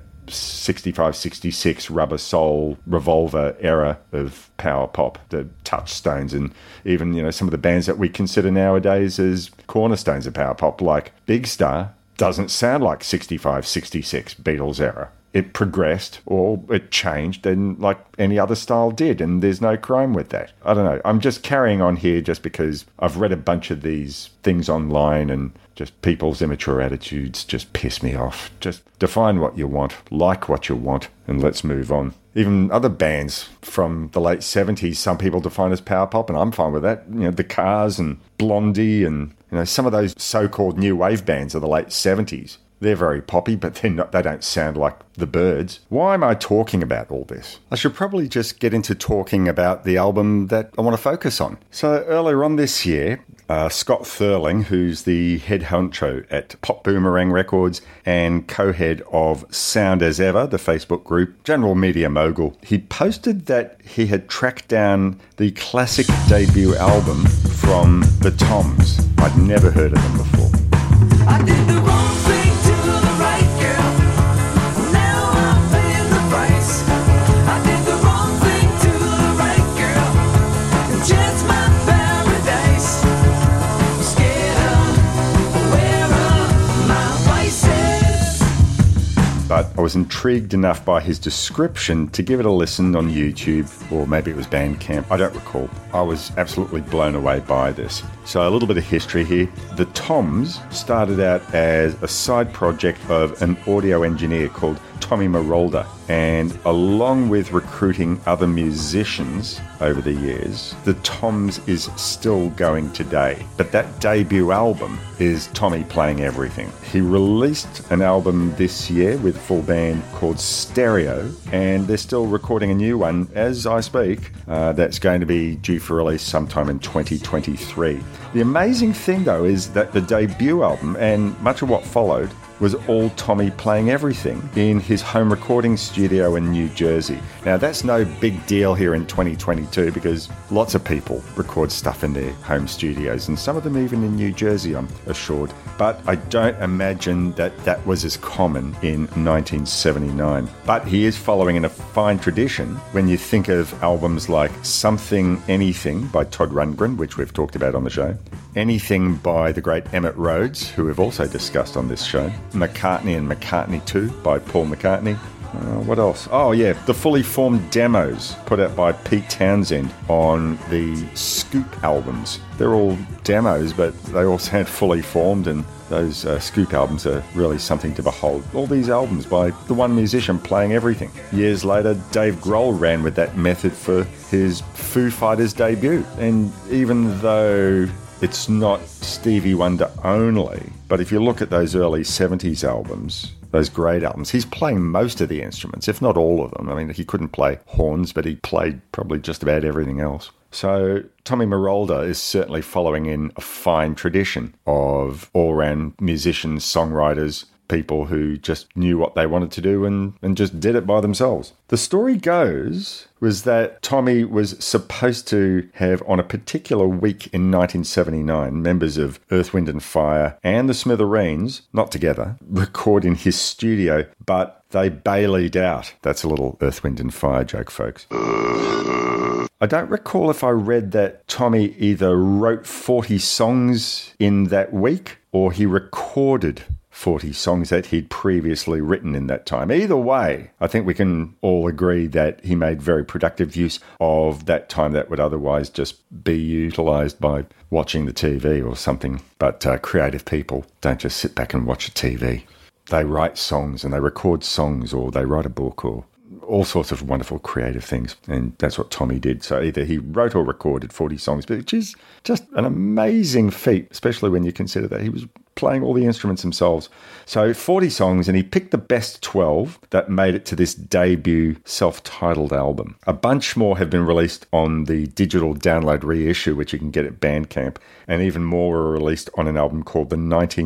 65, 66 Rubber Soul Revolver era of power pop, the Touchstones, and even, some of the bands that we consider nowadays as cornerstones of power pop, like Big Star, doesn't sound like 65, 66 Beatles era. It progressed or it changed and like any other style did, and there's no crime with that. I don't know. I'm just carrying on here just because I've read a bunch of these things online and just people's immature attitudes just piss me off. Just define what you want, like what you want, and let's move on. Even other bands from the late 70s, some people define as power pop, and I'm fine with that. The Cars and Blondie and some of those so-called new wave bands of the late 70s. They're very poppy, but they don't sound like the Byrds. Why am I talking about all this? I should probably just get into talking about the album that I want to focus on. So earlier on this year, Scott Thurling, who's the head honcho at Pop Boomerang Records and co-head of Sound As Ever, the Facebook group, general media mogul, he posted that he had tracked down the classic debut album from the Toms. I'd never heard of them before. I did the wrong thing to the right girl. Now I'm paying the price. I did the wrong thing to the right girl. And chance my paradise. I'm scared of where my vice is. But I was intrigued enough by his description to give it a listen on YouTube, or maybe it was Bandcamp, I don't recall. I was absolutely blown away by this. So a little bit of history here. The Toms started out as a side project of an audio engineer called Tommy Marolda, and along with recruiting other musicians over the years, the Toms is still going today. But that debut album is Tommy playing everything. He released an album this year with full band called Stereo, and they're still recording a new one as I speak. That's going to be due for release sometime in 2023. The amazing thing, though, is that the debut album and much of what followed was all Tommy playing everything in his home recording studio in New Jersey. Now, that's no big deal here in 2022 because lots of people record stuff in their home studios, and some of them even in New Jersey, I'm assured. But I don't imagine that that was as common in 1979. But he is following in a fine tradition when you think of albums like Something Anything by Todd Rundgren, which we've talked about on the show, Anything by the great Emmett Rhodes, who we've also discussed on this show, McCartney and McCartney 2 by Paul McCartney. What else? Oh yeah, the fully formed demos put out by Pete Townsend on the Scoop albums. They're all demos, but they all sound fully formed, and those Scoop albums are really something to behold. All these albums by the one musician playing everything. Years later, Dave Grohl ran with that method for his Foo Fighters debut, and even though it's not Stevie Wonder only, but if you look at those early 70s albums, those great albums, he's playing most of the instruments, if not all of them. I mean, he couldn't play horns, but he played probably just about everything else. So Tommy Merolda is certainly following in a fine tradition of all-round musicians, songwriters, people who just knew what they wanted to do and just did it by themselves. The story goes was that Tommy was supposed to have, on a particular week in 1979, members of Earth, Wind and Fire and the Smithereens, not together, record in his studio, but they baileyed out. That's a little Earth, Wind and Fire joke, folks. I don't recall if I read that Tommy either wrote 40 songs in that week or he recorded 40 songs that he'd previously written in that time. Either way, I think we can all agree that he made very productive use of that time that would otherwise just be utilised by watching the TV or something. But creative people don't just sit back and watch the TV. They write songs and they record songs, or they write a book, or all sorts of wonderful creative things. And that's what Tommy did. So either he wrote or recorded 40 songs, which is just an amazing feat, especially when you consider that he was playing all the instruments themselves. So 40 songs, and he picked the best 12 that made it to this debut self-titled album. A bunch more have been released on the digital download reissue, which you can get at Bandcamp, and even more were released on an album called the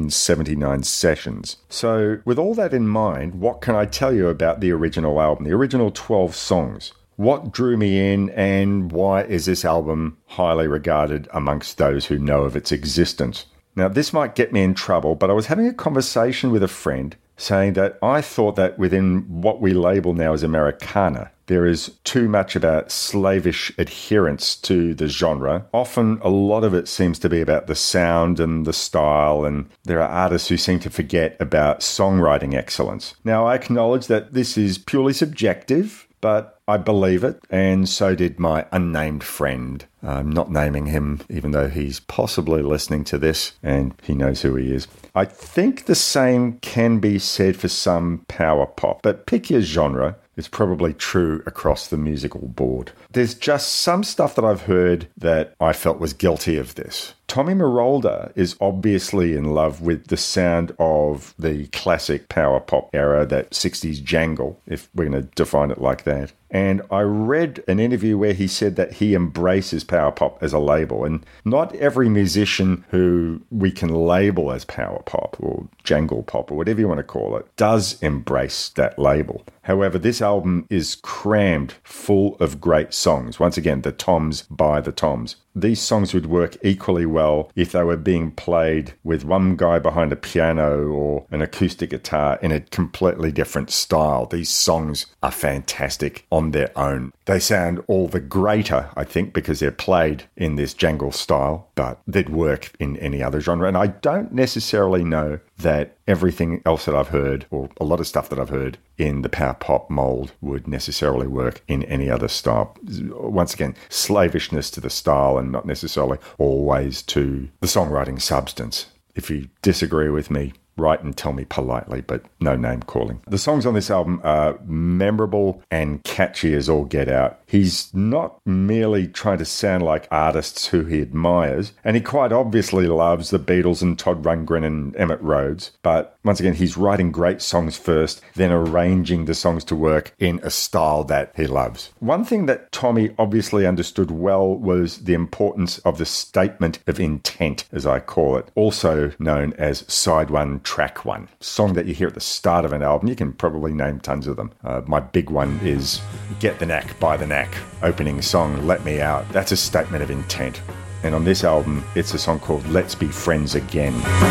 1979 Sessions. So with all that in mind, what can I tell you about the original album, the original 12 songs? What drew me in, and why is this album highly regarded amongst those who know of its existence? Now, this might get me in trouble, but I was having a conversation with a friend saying that I thought that within what we label now as Americana, there is too much about slavish adherence to the genre. Often, a lot of it seems to be about the sound and the style, and there are artists who seem to forget about songwriting excellence. Now, I acknowledge that this is purely subjective, but I believe it, and so did my unnamed friend. I'm not naming him, even though he's possibly listening to this, and he knows who he is. I think the same can be said for some power pop, but pick your genre. It's probably true across the musical board. There's just some stuff that I've heard that I felt was guilty of this. Tommy Merolda is obviously in love with the sound of the classic power pop era, that 60s jangle, if we're going to define it like that. And I read an interview where he said that he embraces power pop as a label. And not every musician who we can label as power pop or jangle pop or whatever you want to call it does embrace that label. However, this album is crammed full of great songs. Once again, the Toms by the Toms. These songs would work equally well if they were being played with one guy behind a piano or an acoustic guitar in a completely different style. These songs are fantastic on their own. They sound all the greater, I think, because they're played in this jangle style, but they'd work in any other genre. And I don't necessarily know that everything else that I've heard, or a lot of stuff that I've heard in the power pop mold, would necessarily work in any other style. Once again, slavishness to the style and not necessarily always to the songwriting substance. If you disagree with me, write and tell me politely, but no name calling. The songs on this album are memorable and catchy as all get out. He's not merely trying to sound like artists who he admires, and he quite obviously loves the Beatles and Todd Rundgren and Emmett Rhodes, but once again, he's writing great songs first, then arranging the songs to work in a style that he loves. One thing that Tommy obviously understood well was the importance of the statement of intent, as I call it, also known as side one, track one. Song that you hear at the start of an album. You can probably name tons of them. My big one is Get the Knack by the Knack, opening song, Let Me Out. That's a statement of intent. And on this album, it's a song called Let's Be Friends Again.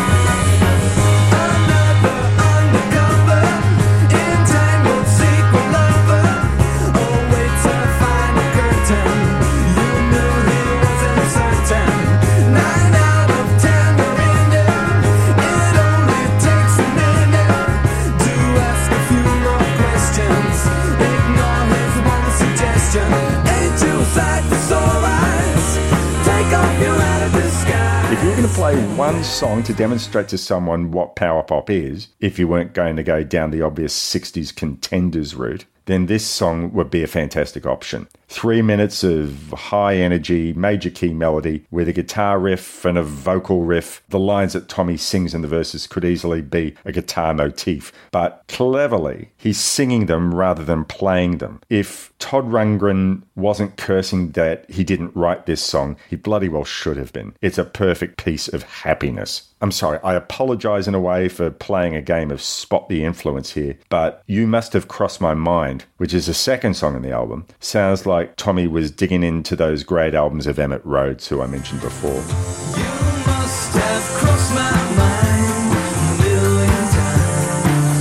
Play one song to demonstrate to someone what power pop is, if you weren't going to go down the obvious 60s contenders route, then this song would be a fantastic option. 3 minutes of high energy, major key melody with a guitar riff and a vocal riff. The lines that Tommy sings in the verses could easily be a guitar motif, but cleverly, he's singing them rather than playing them. If Todd Rundgren wasn't cursing that he didn't write this song, he bloody well should have been. It's a perfect piece of happiness. I'm sorry, I apologize in a way for playing a game of spot the influence here, but You Must Have Crossed My Mind, which is the second song on the album, sounds like Tommy was digging into those great albums of Emmett Rhodes, who I mentioned before. You must have crossed my mind a million times.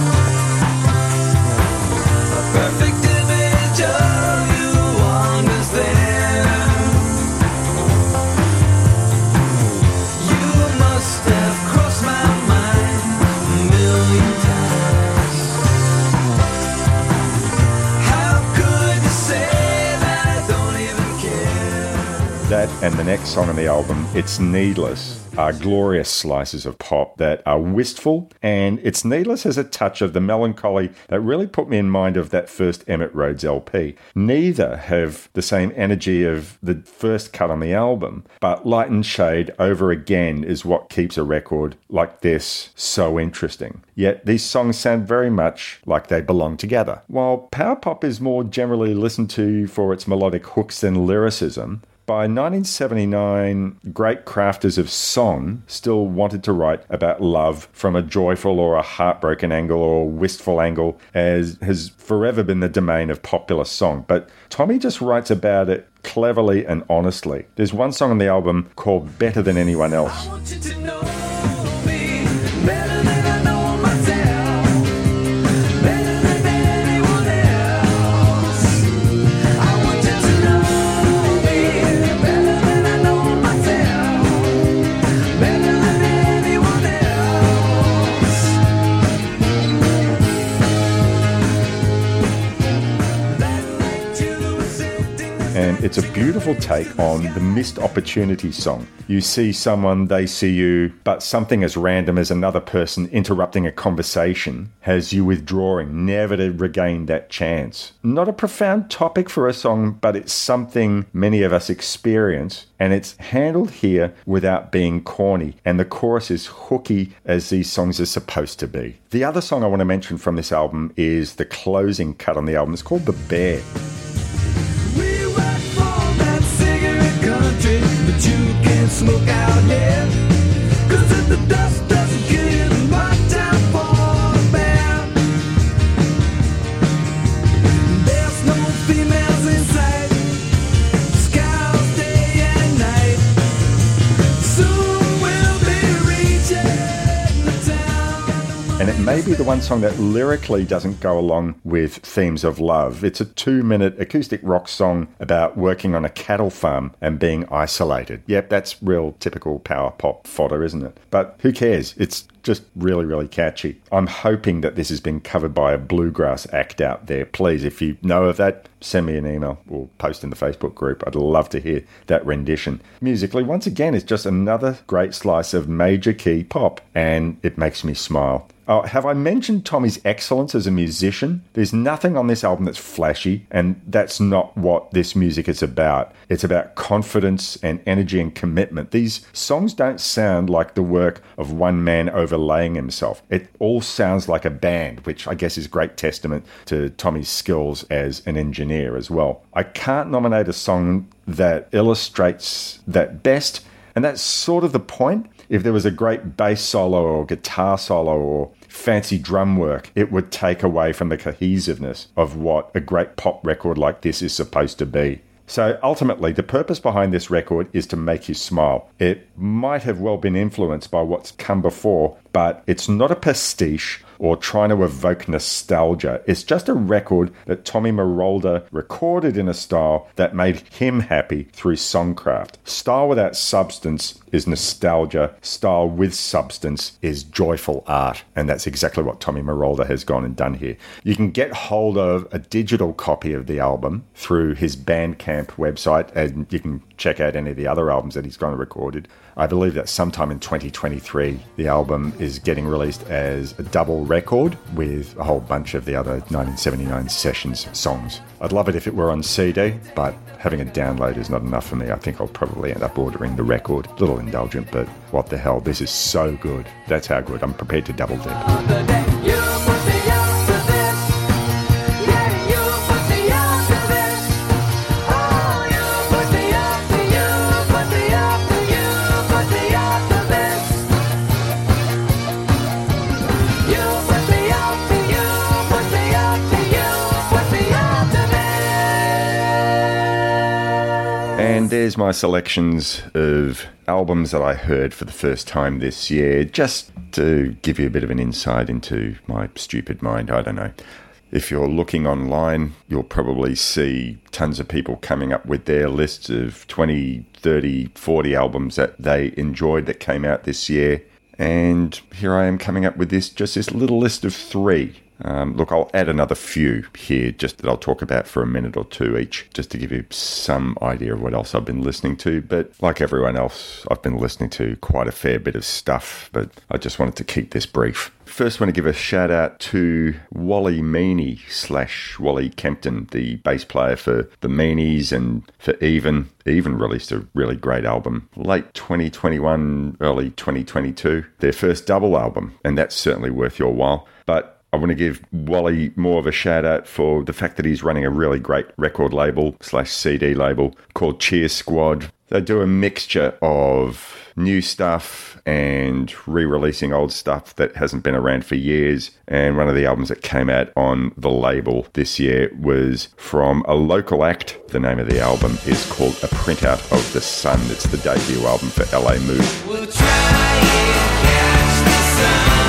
A perfect image of you wanders there. You must have crossed my mind a million times. How could you say that I don't even care? That and the next song on the album, It's Needless, are glorious slices of pop that are wistful, and It's Needless has a touch of the melancholy that really put me in mind of that first Emmett Rhodes LP. Neither have the same energy of the first cut on the album, but Light and Shade over again is what keeps a record like this so interesting. Yet these songs sound very much like they belong together. While power pop is more generally listened to for its melodic hooks than lyricism, by 1979, great crafters of song still wanted to write about love from a joyful or a heartbroken angle or wistful angle, as has forever been the domain of popular song. But Tommy just writes about it cleverly and honestly. There's one song on the album called Better Than Anyone Else. I want you to know me better than I know myself, better than anyone else. I want you to know me better than I know myself, better than anyone else. That night you were sitting there. And it's a beautiful take on the missed opportunity song. You see someone, they see you, but something as random as another person interrupting a conversation has you withdrawing, never to regain that chance. Not a profound topic for a song, but it's something many of us experience, and it's handled here without being corny, and the chorus is hooky as these songs are supposed to be. The other song I want to mention from this album is the closing cut on the album. It's called The Bear. We went for that cigarette country, but you can't smoke out yet. 'Cause if the dust doesn't get right down for the bear, there's no females in sight. Scours day and night. Soon we'll be reaching the town. And it may be the one song that lyrically doesn't go along with themes of love. It's a 2-minute acoustic rock song about working on a cattle farm and being isolated. Yep, that's real typical power pop fodder, isn't it? But who cares? It's just really, really catchy. I'm hoping that this has been covered by a bluegrass act out there. Please, if you know of that, send me an email or post in the Facebook group. I'd love to hear that rendition. Musically, once again, it's just another great slice of major key pop, and it makes me smile. Oh, have I mentioned Tommy's excellence as a musician? There's nothing on this album that's flashy, and that's not what this music is about. It's about confidence and energy and commitment. These songs don't sound like the work of one man overlaying himself. It all sounds like a band, which I guess is great testament to Tommy's skills as an engineer as well. I can't nominate a song that illustrates that best, and that's sort of the point. If there was a great bass solo or guitar solo or fancy drum work, it would take away from the cohesiveness of what a great pop record like this is supposed to be. So ultimately, the purpose behind this record is to make you smile. It might have well been influenced by what's come before, but it's not a pastiche or trying to evoke nostalgia. It's just a record that Tommy Merolda recorded in a style that made him happy through songcraft. Style without substance is nostalgia. Style with substance is joyful art. And that's exactly what Tommy Merolda has gone and done here. You can get hold of a digital copy of the album through his Bandcamp website, and you can check out any of the other albums that he's gone and recorded. I believe that sometime in 2023, the album is getting released as a double record with a whole bunch of the other 1979 Sessions songs. I'd love it if it were on CD, but having a download is not enough for me. I think I'll probably end up ordering the record. A little indulgent, but what the hell, this is so good. That's how good. I'm prepared to double dip. And there's my selections of albums that I heard for the first time this year, just to give you a bit of an insight into my stupid mind. I don't know. If you're looking online, you'll probably see tons of people coming up with their lists of 20, 30, 40 albums that they enjoyed that came out this year. And here I am coming up with this little list of 3. Look, I'll add another few here just that I'll talk about for a minute or two each, just to give you some idea of what else I've been listening to. But like everyone else, I've been listening to quite a fair bit of stuff, but I just wanted to keep this brief. First, I want to give a shout out to Wally Meany / Wally Kempton, the bass player for the Meanies and for Even. Even released a really great album late 2021, early 2022, their first double album, and that's certainly worth your while. But I want to give Wally more of a shout out for the fact that he's running a really great record label / CD label called Cheer Squad. They do a mixture of new stuff and re-releasing old stuff that hasn't been around for years. And one of the albums that came out on the label this year was from a local act. The name of the album is called A Printout of the Sun. It's the debut album for LA Mood. We'll try and catch the sun.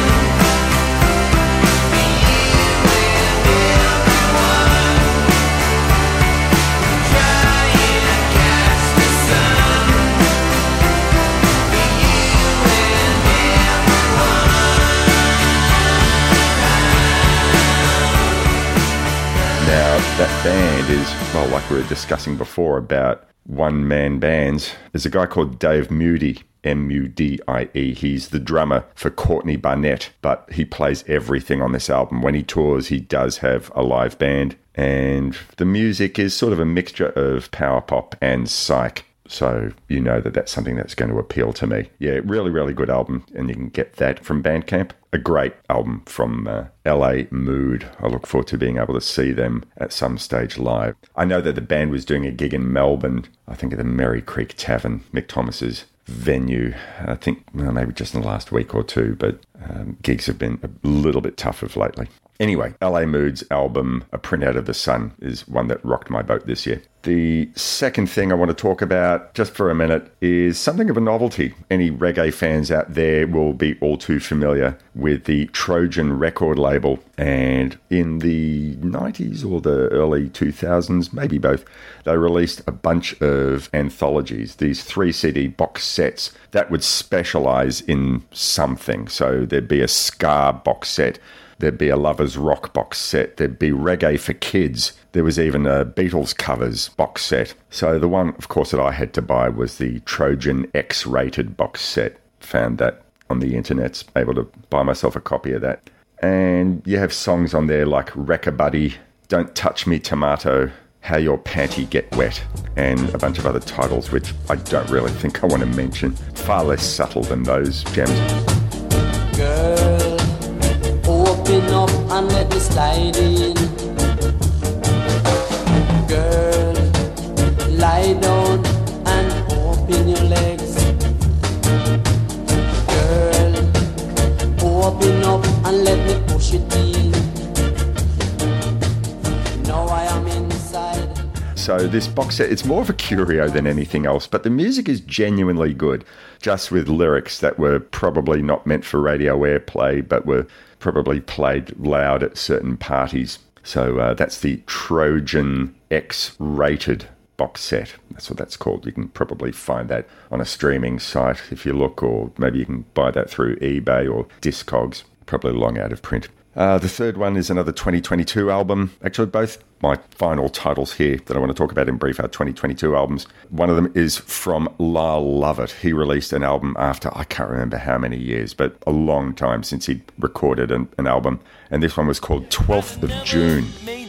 Now, that band is, well, like we were discussing before about one-man bands. There's a guy called Dave Mudie, M-U-D-I-E. He's the drummer for Courtney Barnett, but he plays everything on this album. When he tours, he does have a live band, and the music is sort of a mixture of power pop and psych. So you know that that's something that's going to appeal to me. Yeah, really, really good album, and you can get that from Bandcamp. A great album from LA Mood. I look forward to being able to see them at some stage live. I know that the band was doing a gig in Melbourne, I think at the Merry Creek Tavern, Mick Thomas's venue. I think maybe just in the last week or two, but gigs have been a little bit tougher lately. Anyway, LA Mood's album, A Printout of the Sun, is one that rocked my boat this year. The second thing I want to talk about, just for a minute, is something of a novelty. Any reggae fans out there will be all too familiar with the Trojan record label. And in the 90s or the early 2000s, maybe both, they released a bunch of anthologies, these 3 CD box sets that would specialize in something. So there'd be a ska box set, there'd be a Lovers Rock box set, there'd be reggae for kids. There was even a Beatles covers box set. So the one, of course, that I had to buy was the Trojan X-rated box set. Found that on the internet, able to buy myself a copy of that. And you have songs on there like Wreck-A Buddy, Don't Touch Me Tomato, How Your Panty Get Wet, and a bunch of other titles which I don't really think I want to mention. Far less subtle than those gems. Girl, open up and let me slide in. Girl, lie down and open your legs. Girl, open up and let me push it in. Now I am inside. So this box set, it's more of a curio than anything else, but the music is genuinely good, just with lyrics that were probably not meant for radio airplay, but were probably played loud at certain parties. So that's the Trojan X-rated box set. That's what that's called. You can probably find that on a streaming site if you look, or maybe you can buy that through eBay or Discogs. Probably long out of print. The third one is another 2022 album. Actually, both my final titles here that I want to talk about in brief are 2022 albums. One of them is from Lyle Lovett. He released an album after, I can't remember how many years, but a long time since he'd recorded an album. And this one was called 12th of June.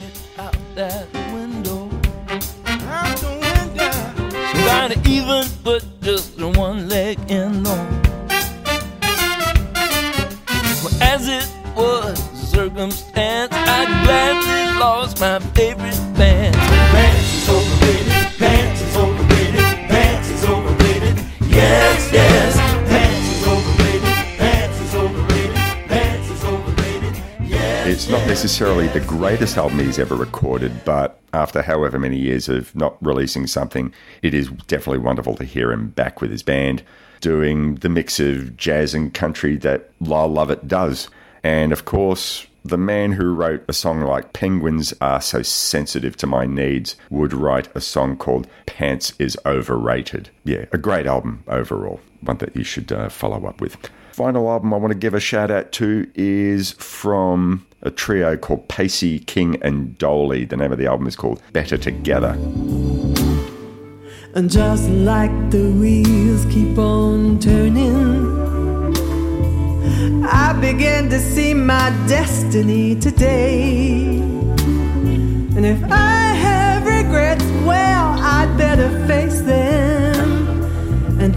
Gotta even put just one leg in on. As it was circumstance, I gladly lost my favorite band. Pants is overrated, pants is overrated, pants is overrated. Yes, yes, pants is overrated, pants is overrated, pants is overrated. Yes, it's not necessarily the greatest album he's ever recorded, but after however many years of not releasing something, it is definitely wonderful to hear him back with his band, doing the mix of jazz and country that Lyle Lovett does. And of course, the man who wrote a song like Penguins Are So Sensitive to My Needs would write a song called Pants is Overrated. Yeah, a great album overall, one that you should follow up with. Final album I want to give a shout out to is from a trio called Pacey, King and Doley. The name of the album is called Better Together. And just like the wheels keep on turning, I began to see my destiny today. And if I have regrets, well, I'd better face them. And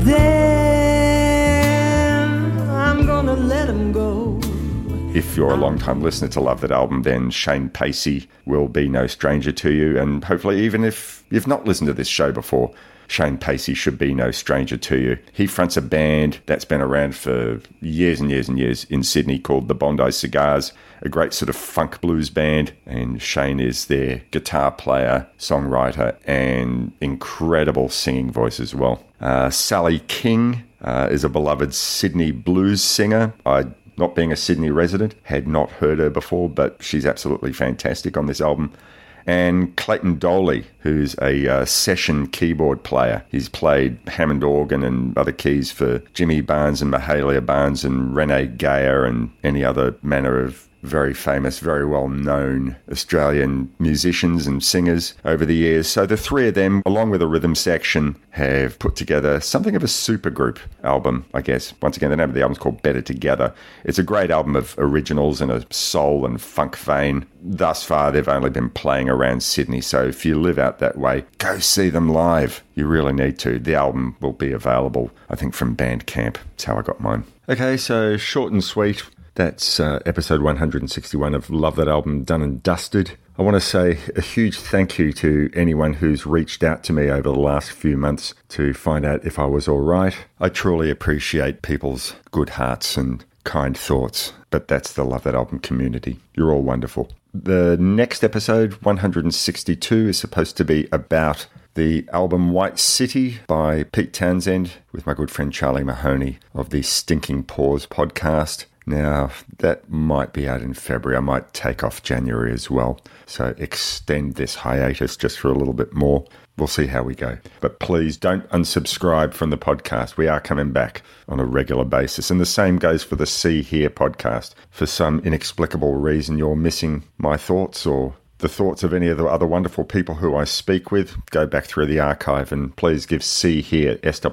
then I'm gonna let them go. If you're a long-time listener to Love That Album, then Shane Pacey will be no stranger to you. And hopefully, even if you've not listened to this show before, Shane Pacey should be no stranger to you. He fronts a band that's been around for years and years and years in Sydney called the Bondi Cigars, a great sort of funk blues band. And Shane is their guitar player, songwriter, and incredible singing voice as well. Sally King is a beloved Sydney blues singer. Not being a Sydney resident, had not heard her before, but she's absolutely fantastic on this album. And Clayton Doley, who's a session keyboard player. He's played Hammond organ and other keys for Jimmy Barnes and Mahalia Barnes and Renee Geyer and any other manner of very famous, very well-known Australian musicians and singers over the years. So the three of them, along with a rhythm section, have put together something of a supergroup album, I guess. Once again, the name of the album is called Better Together. It's a great album of originals in a soul and funk vein. Thus far, they've only been playing around Sydney, so if you live out that way, go see them live. You really need to. The album will be available, I think, from Bandcamp. That's how I got mine. Okay, so short and sweet. That's episode 161 of Love That Album done and dusted. I want to say a huge thank you to anyone who's reached out to me over the last few months to find out if I was all right. I truly appreciate people's good hearts and kind thoughts, but that's the Love That Album community. You're all wonderful. The next episode, 162, is supposed to be about the album White City by Pete Townsend with my good friend Charlie Mahoney of the Stinking Paws podcast. Now, that might be out in February. I might take off January as well. So extend this hiatus just for a little bit more. We'll see how we go. But please don't unsubscribe from the podcast. We are coming back on a regular basis. And the same goes for the See Here podcast. For some inexplicable reason you're missing my thoughts or the thoughts of any of the other wonderful people who I speak with, go back through the archive and please give See Here,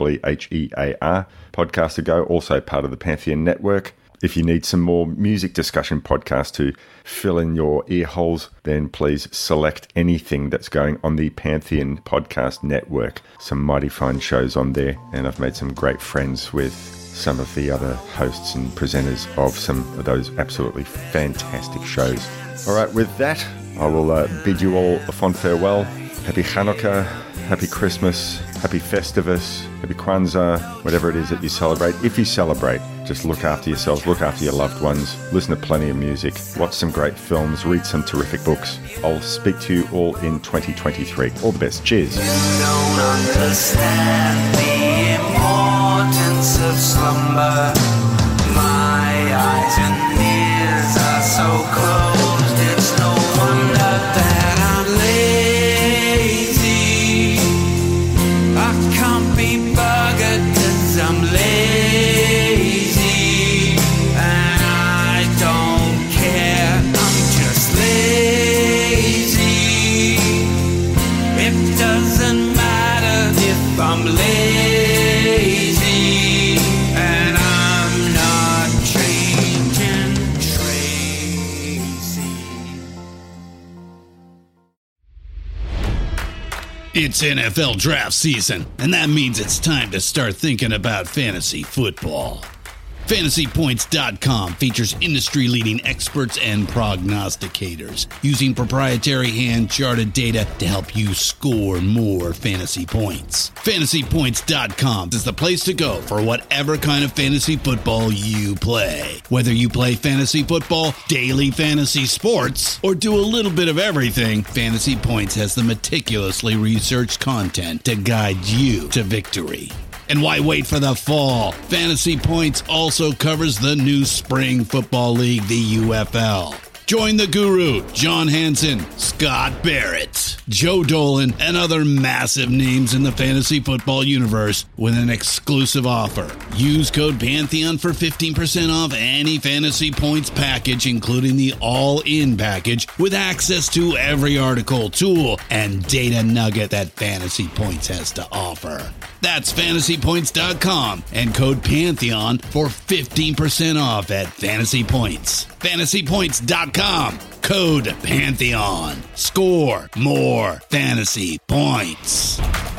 SWHEAR, podcast a go. Also part of the Pantheon Network. If you need some more music discussion podcasts to fill in your ear holes, then please select anything that's going on the Pantheon Podcast Network. Some mighty fine shows on there, and I've made some great friends with some of the other hosts and presenters of some of those absolutely fantastic shows. All right, with that, I will bid you all a fond farewell. Happy Hanukkah, Happy Christmas, Happy Festivus, Happy Kwanzaa, whatever it is that you celebrate. If you celebrate, just look after yourselves, look after your loved ones, listen to plenty of music, watch some great films, read some terrific books. I'll speak to you all in 2023. All the best. Cheers. You don't understand the importance of slumber. My eyes and ears are so closed, it's no wonder that I'm lazy. I can't be buggered 'cause I'm lazy, and I don't care It's NFL draft season, and that means it's time to start thinking about fantasy football. FantasyPoints.com features industry-leading experts and prognosticators using proprietary hand-charted data to help you score more fantasy points. FantasyPoints.com is the place to go for whatever kind of fantasy football you play. Whether you play fantasy football, daily fantasy sports, or do a little bit of everything, Fantasy Points has the meticulously researched content to guide you to victory. And why wait for the fall? Fantasy Points also covers the new spring football league, the UFL. Join the guru, John Hansen, Scott Barrett, Joe Dolan, and other massive names in the fantasy football universe with an exclusive offer. Use code Pantheon for 15% off any Fantasy Points package, including the all-in package, with access to every article, tool, and data nugget that Fantasy Points has to offer. That's FantasyPoints.com and code Pantheon for 15% off at Fantasy Points. FantasyPoints.com, code Pantheon. Score more fantasy points.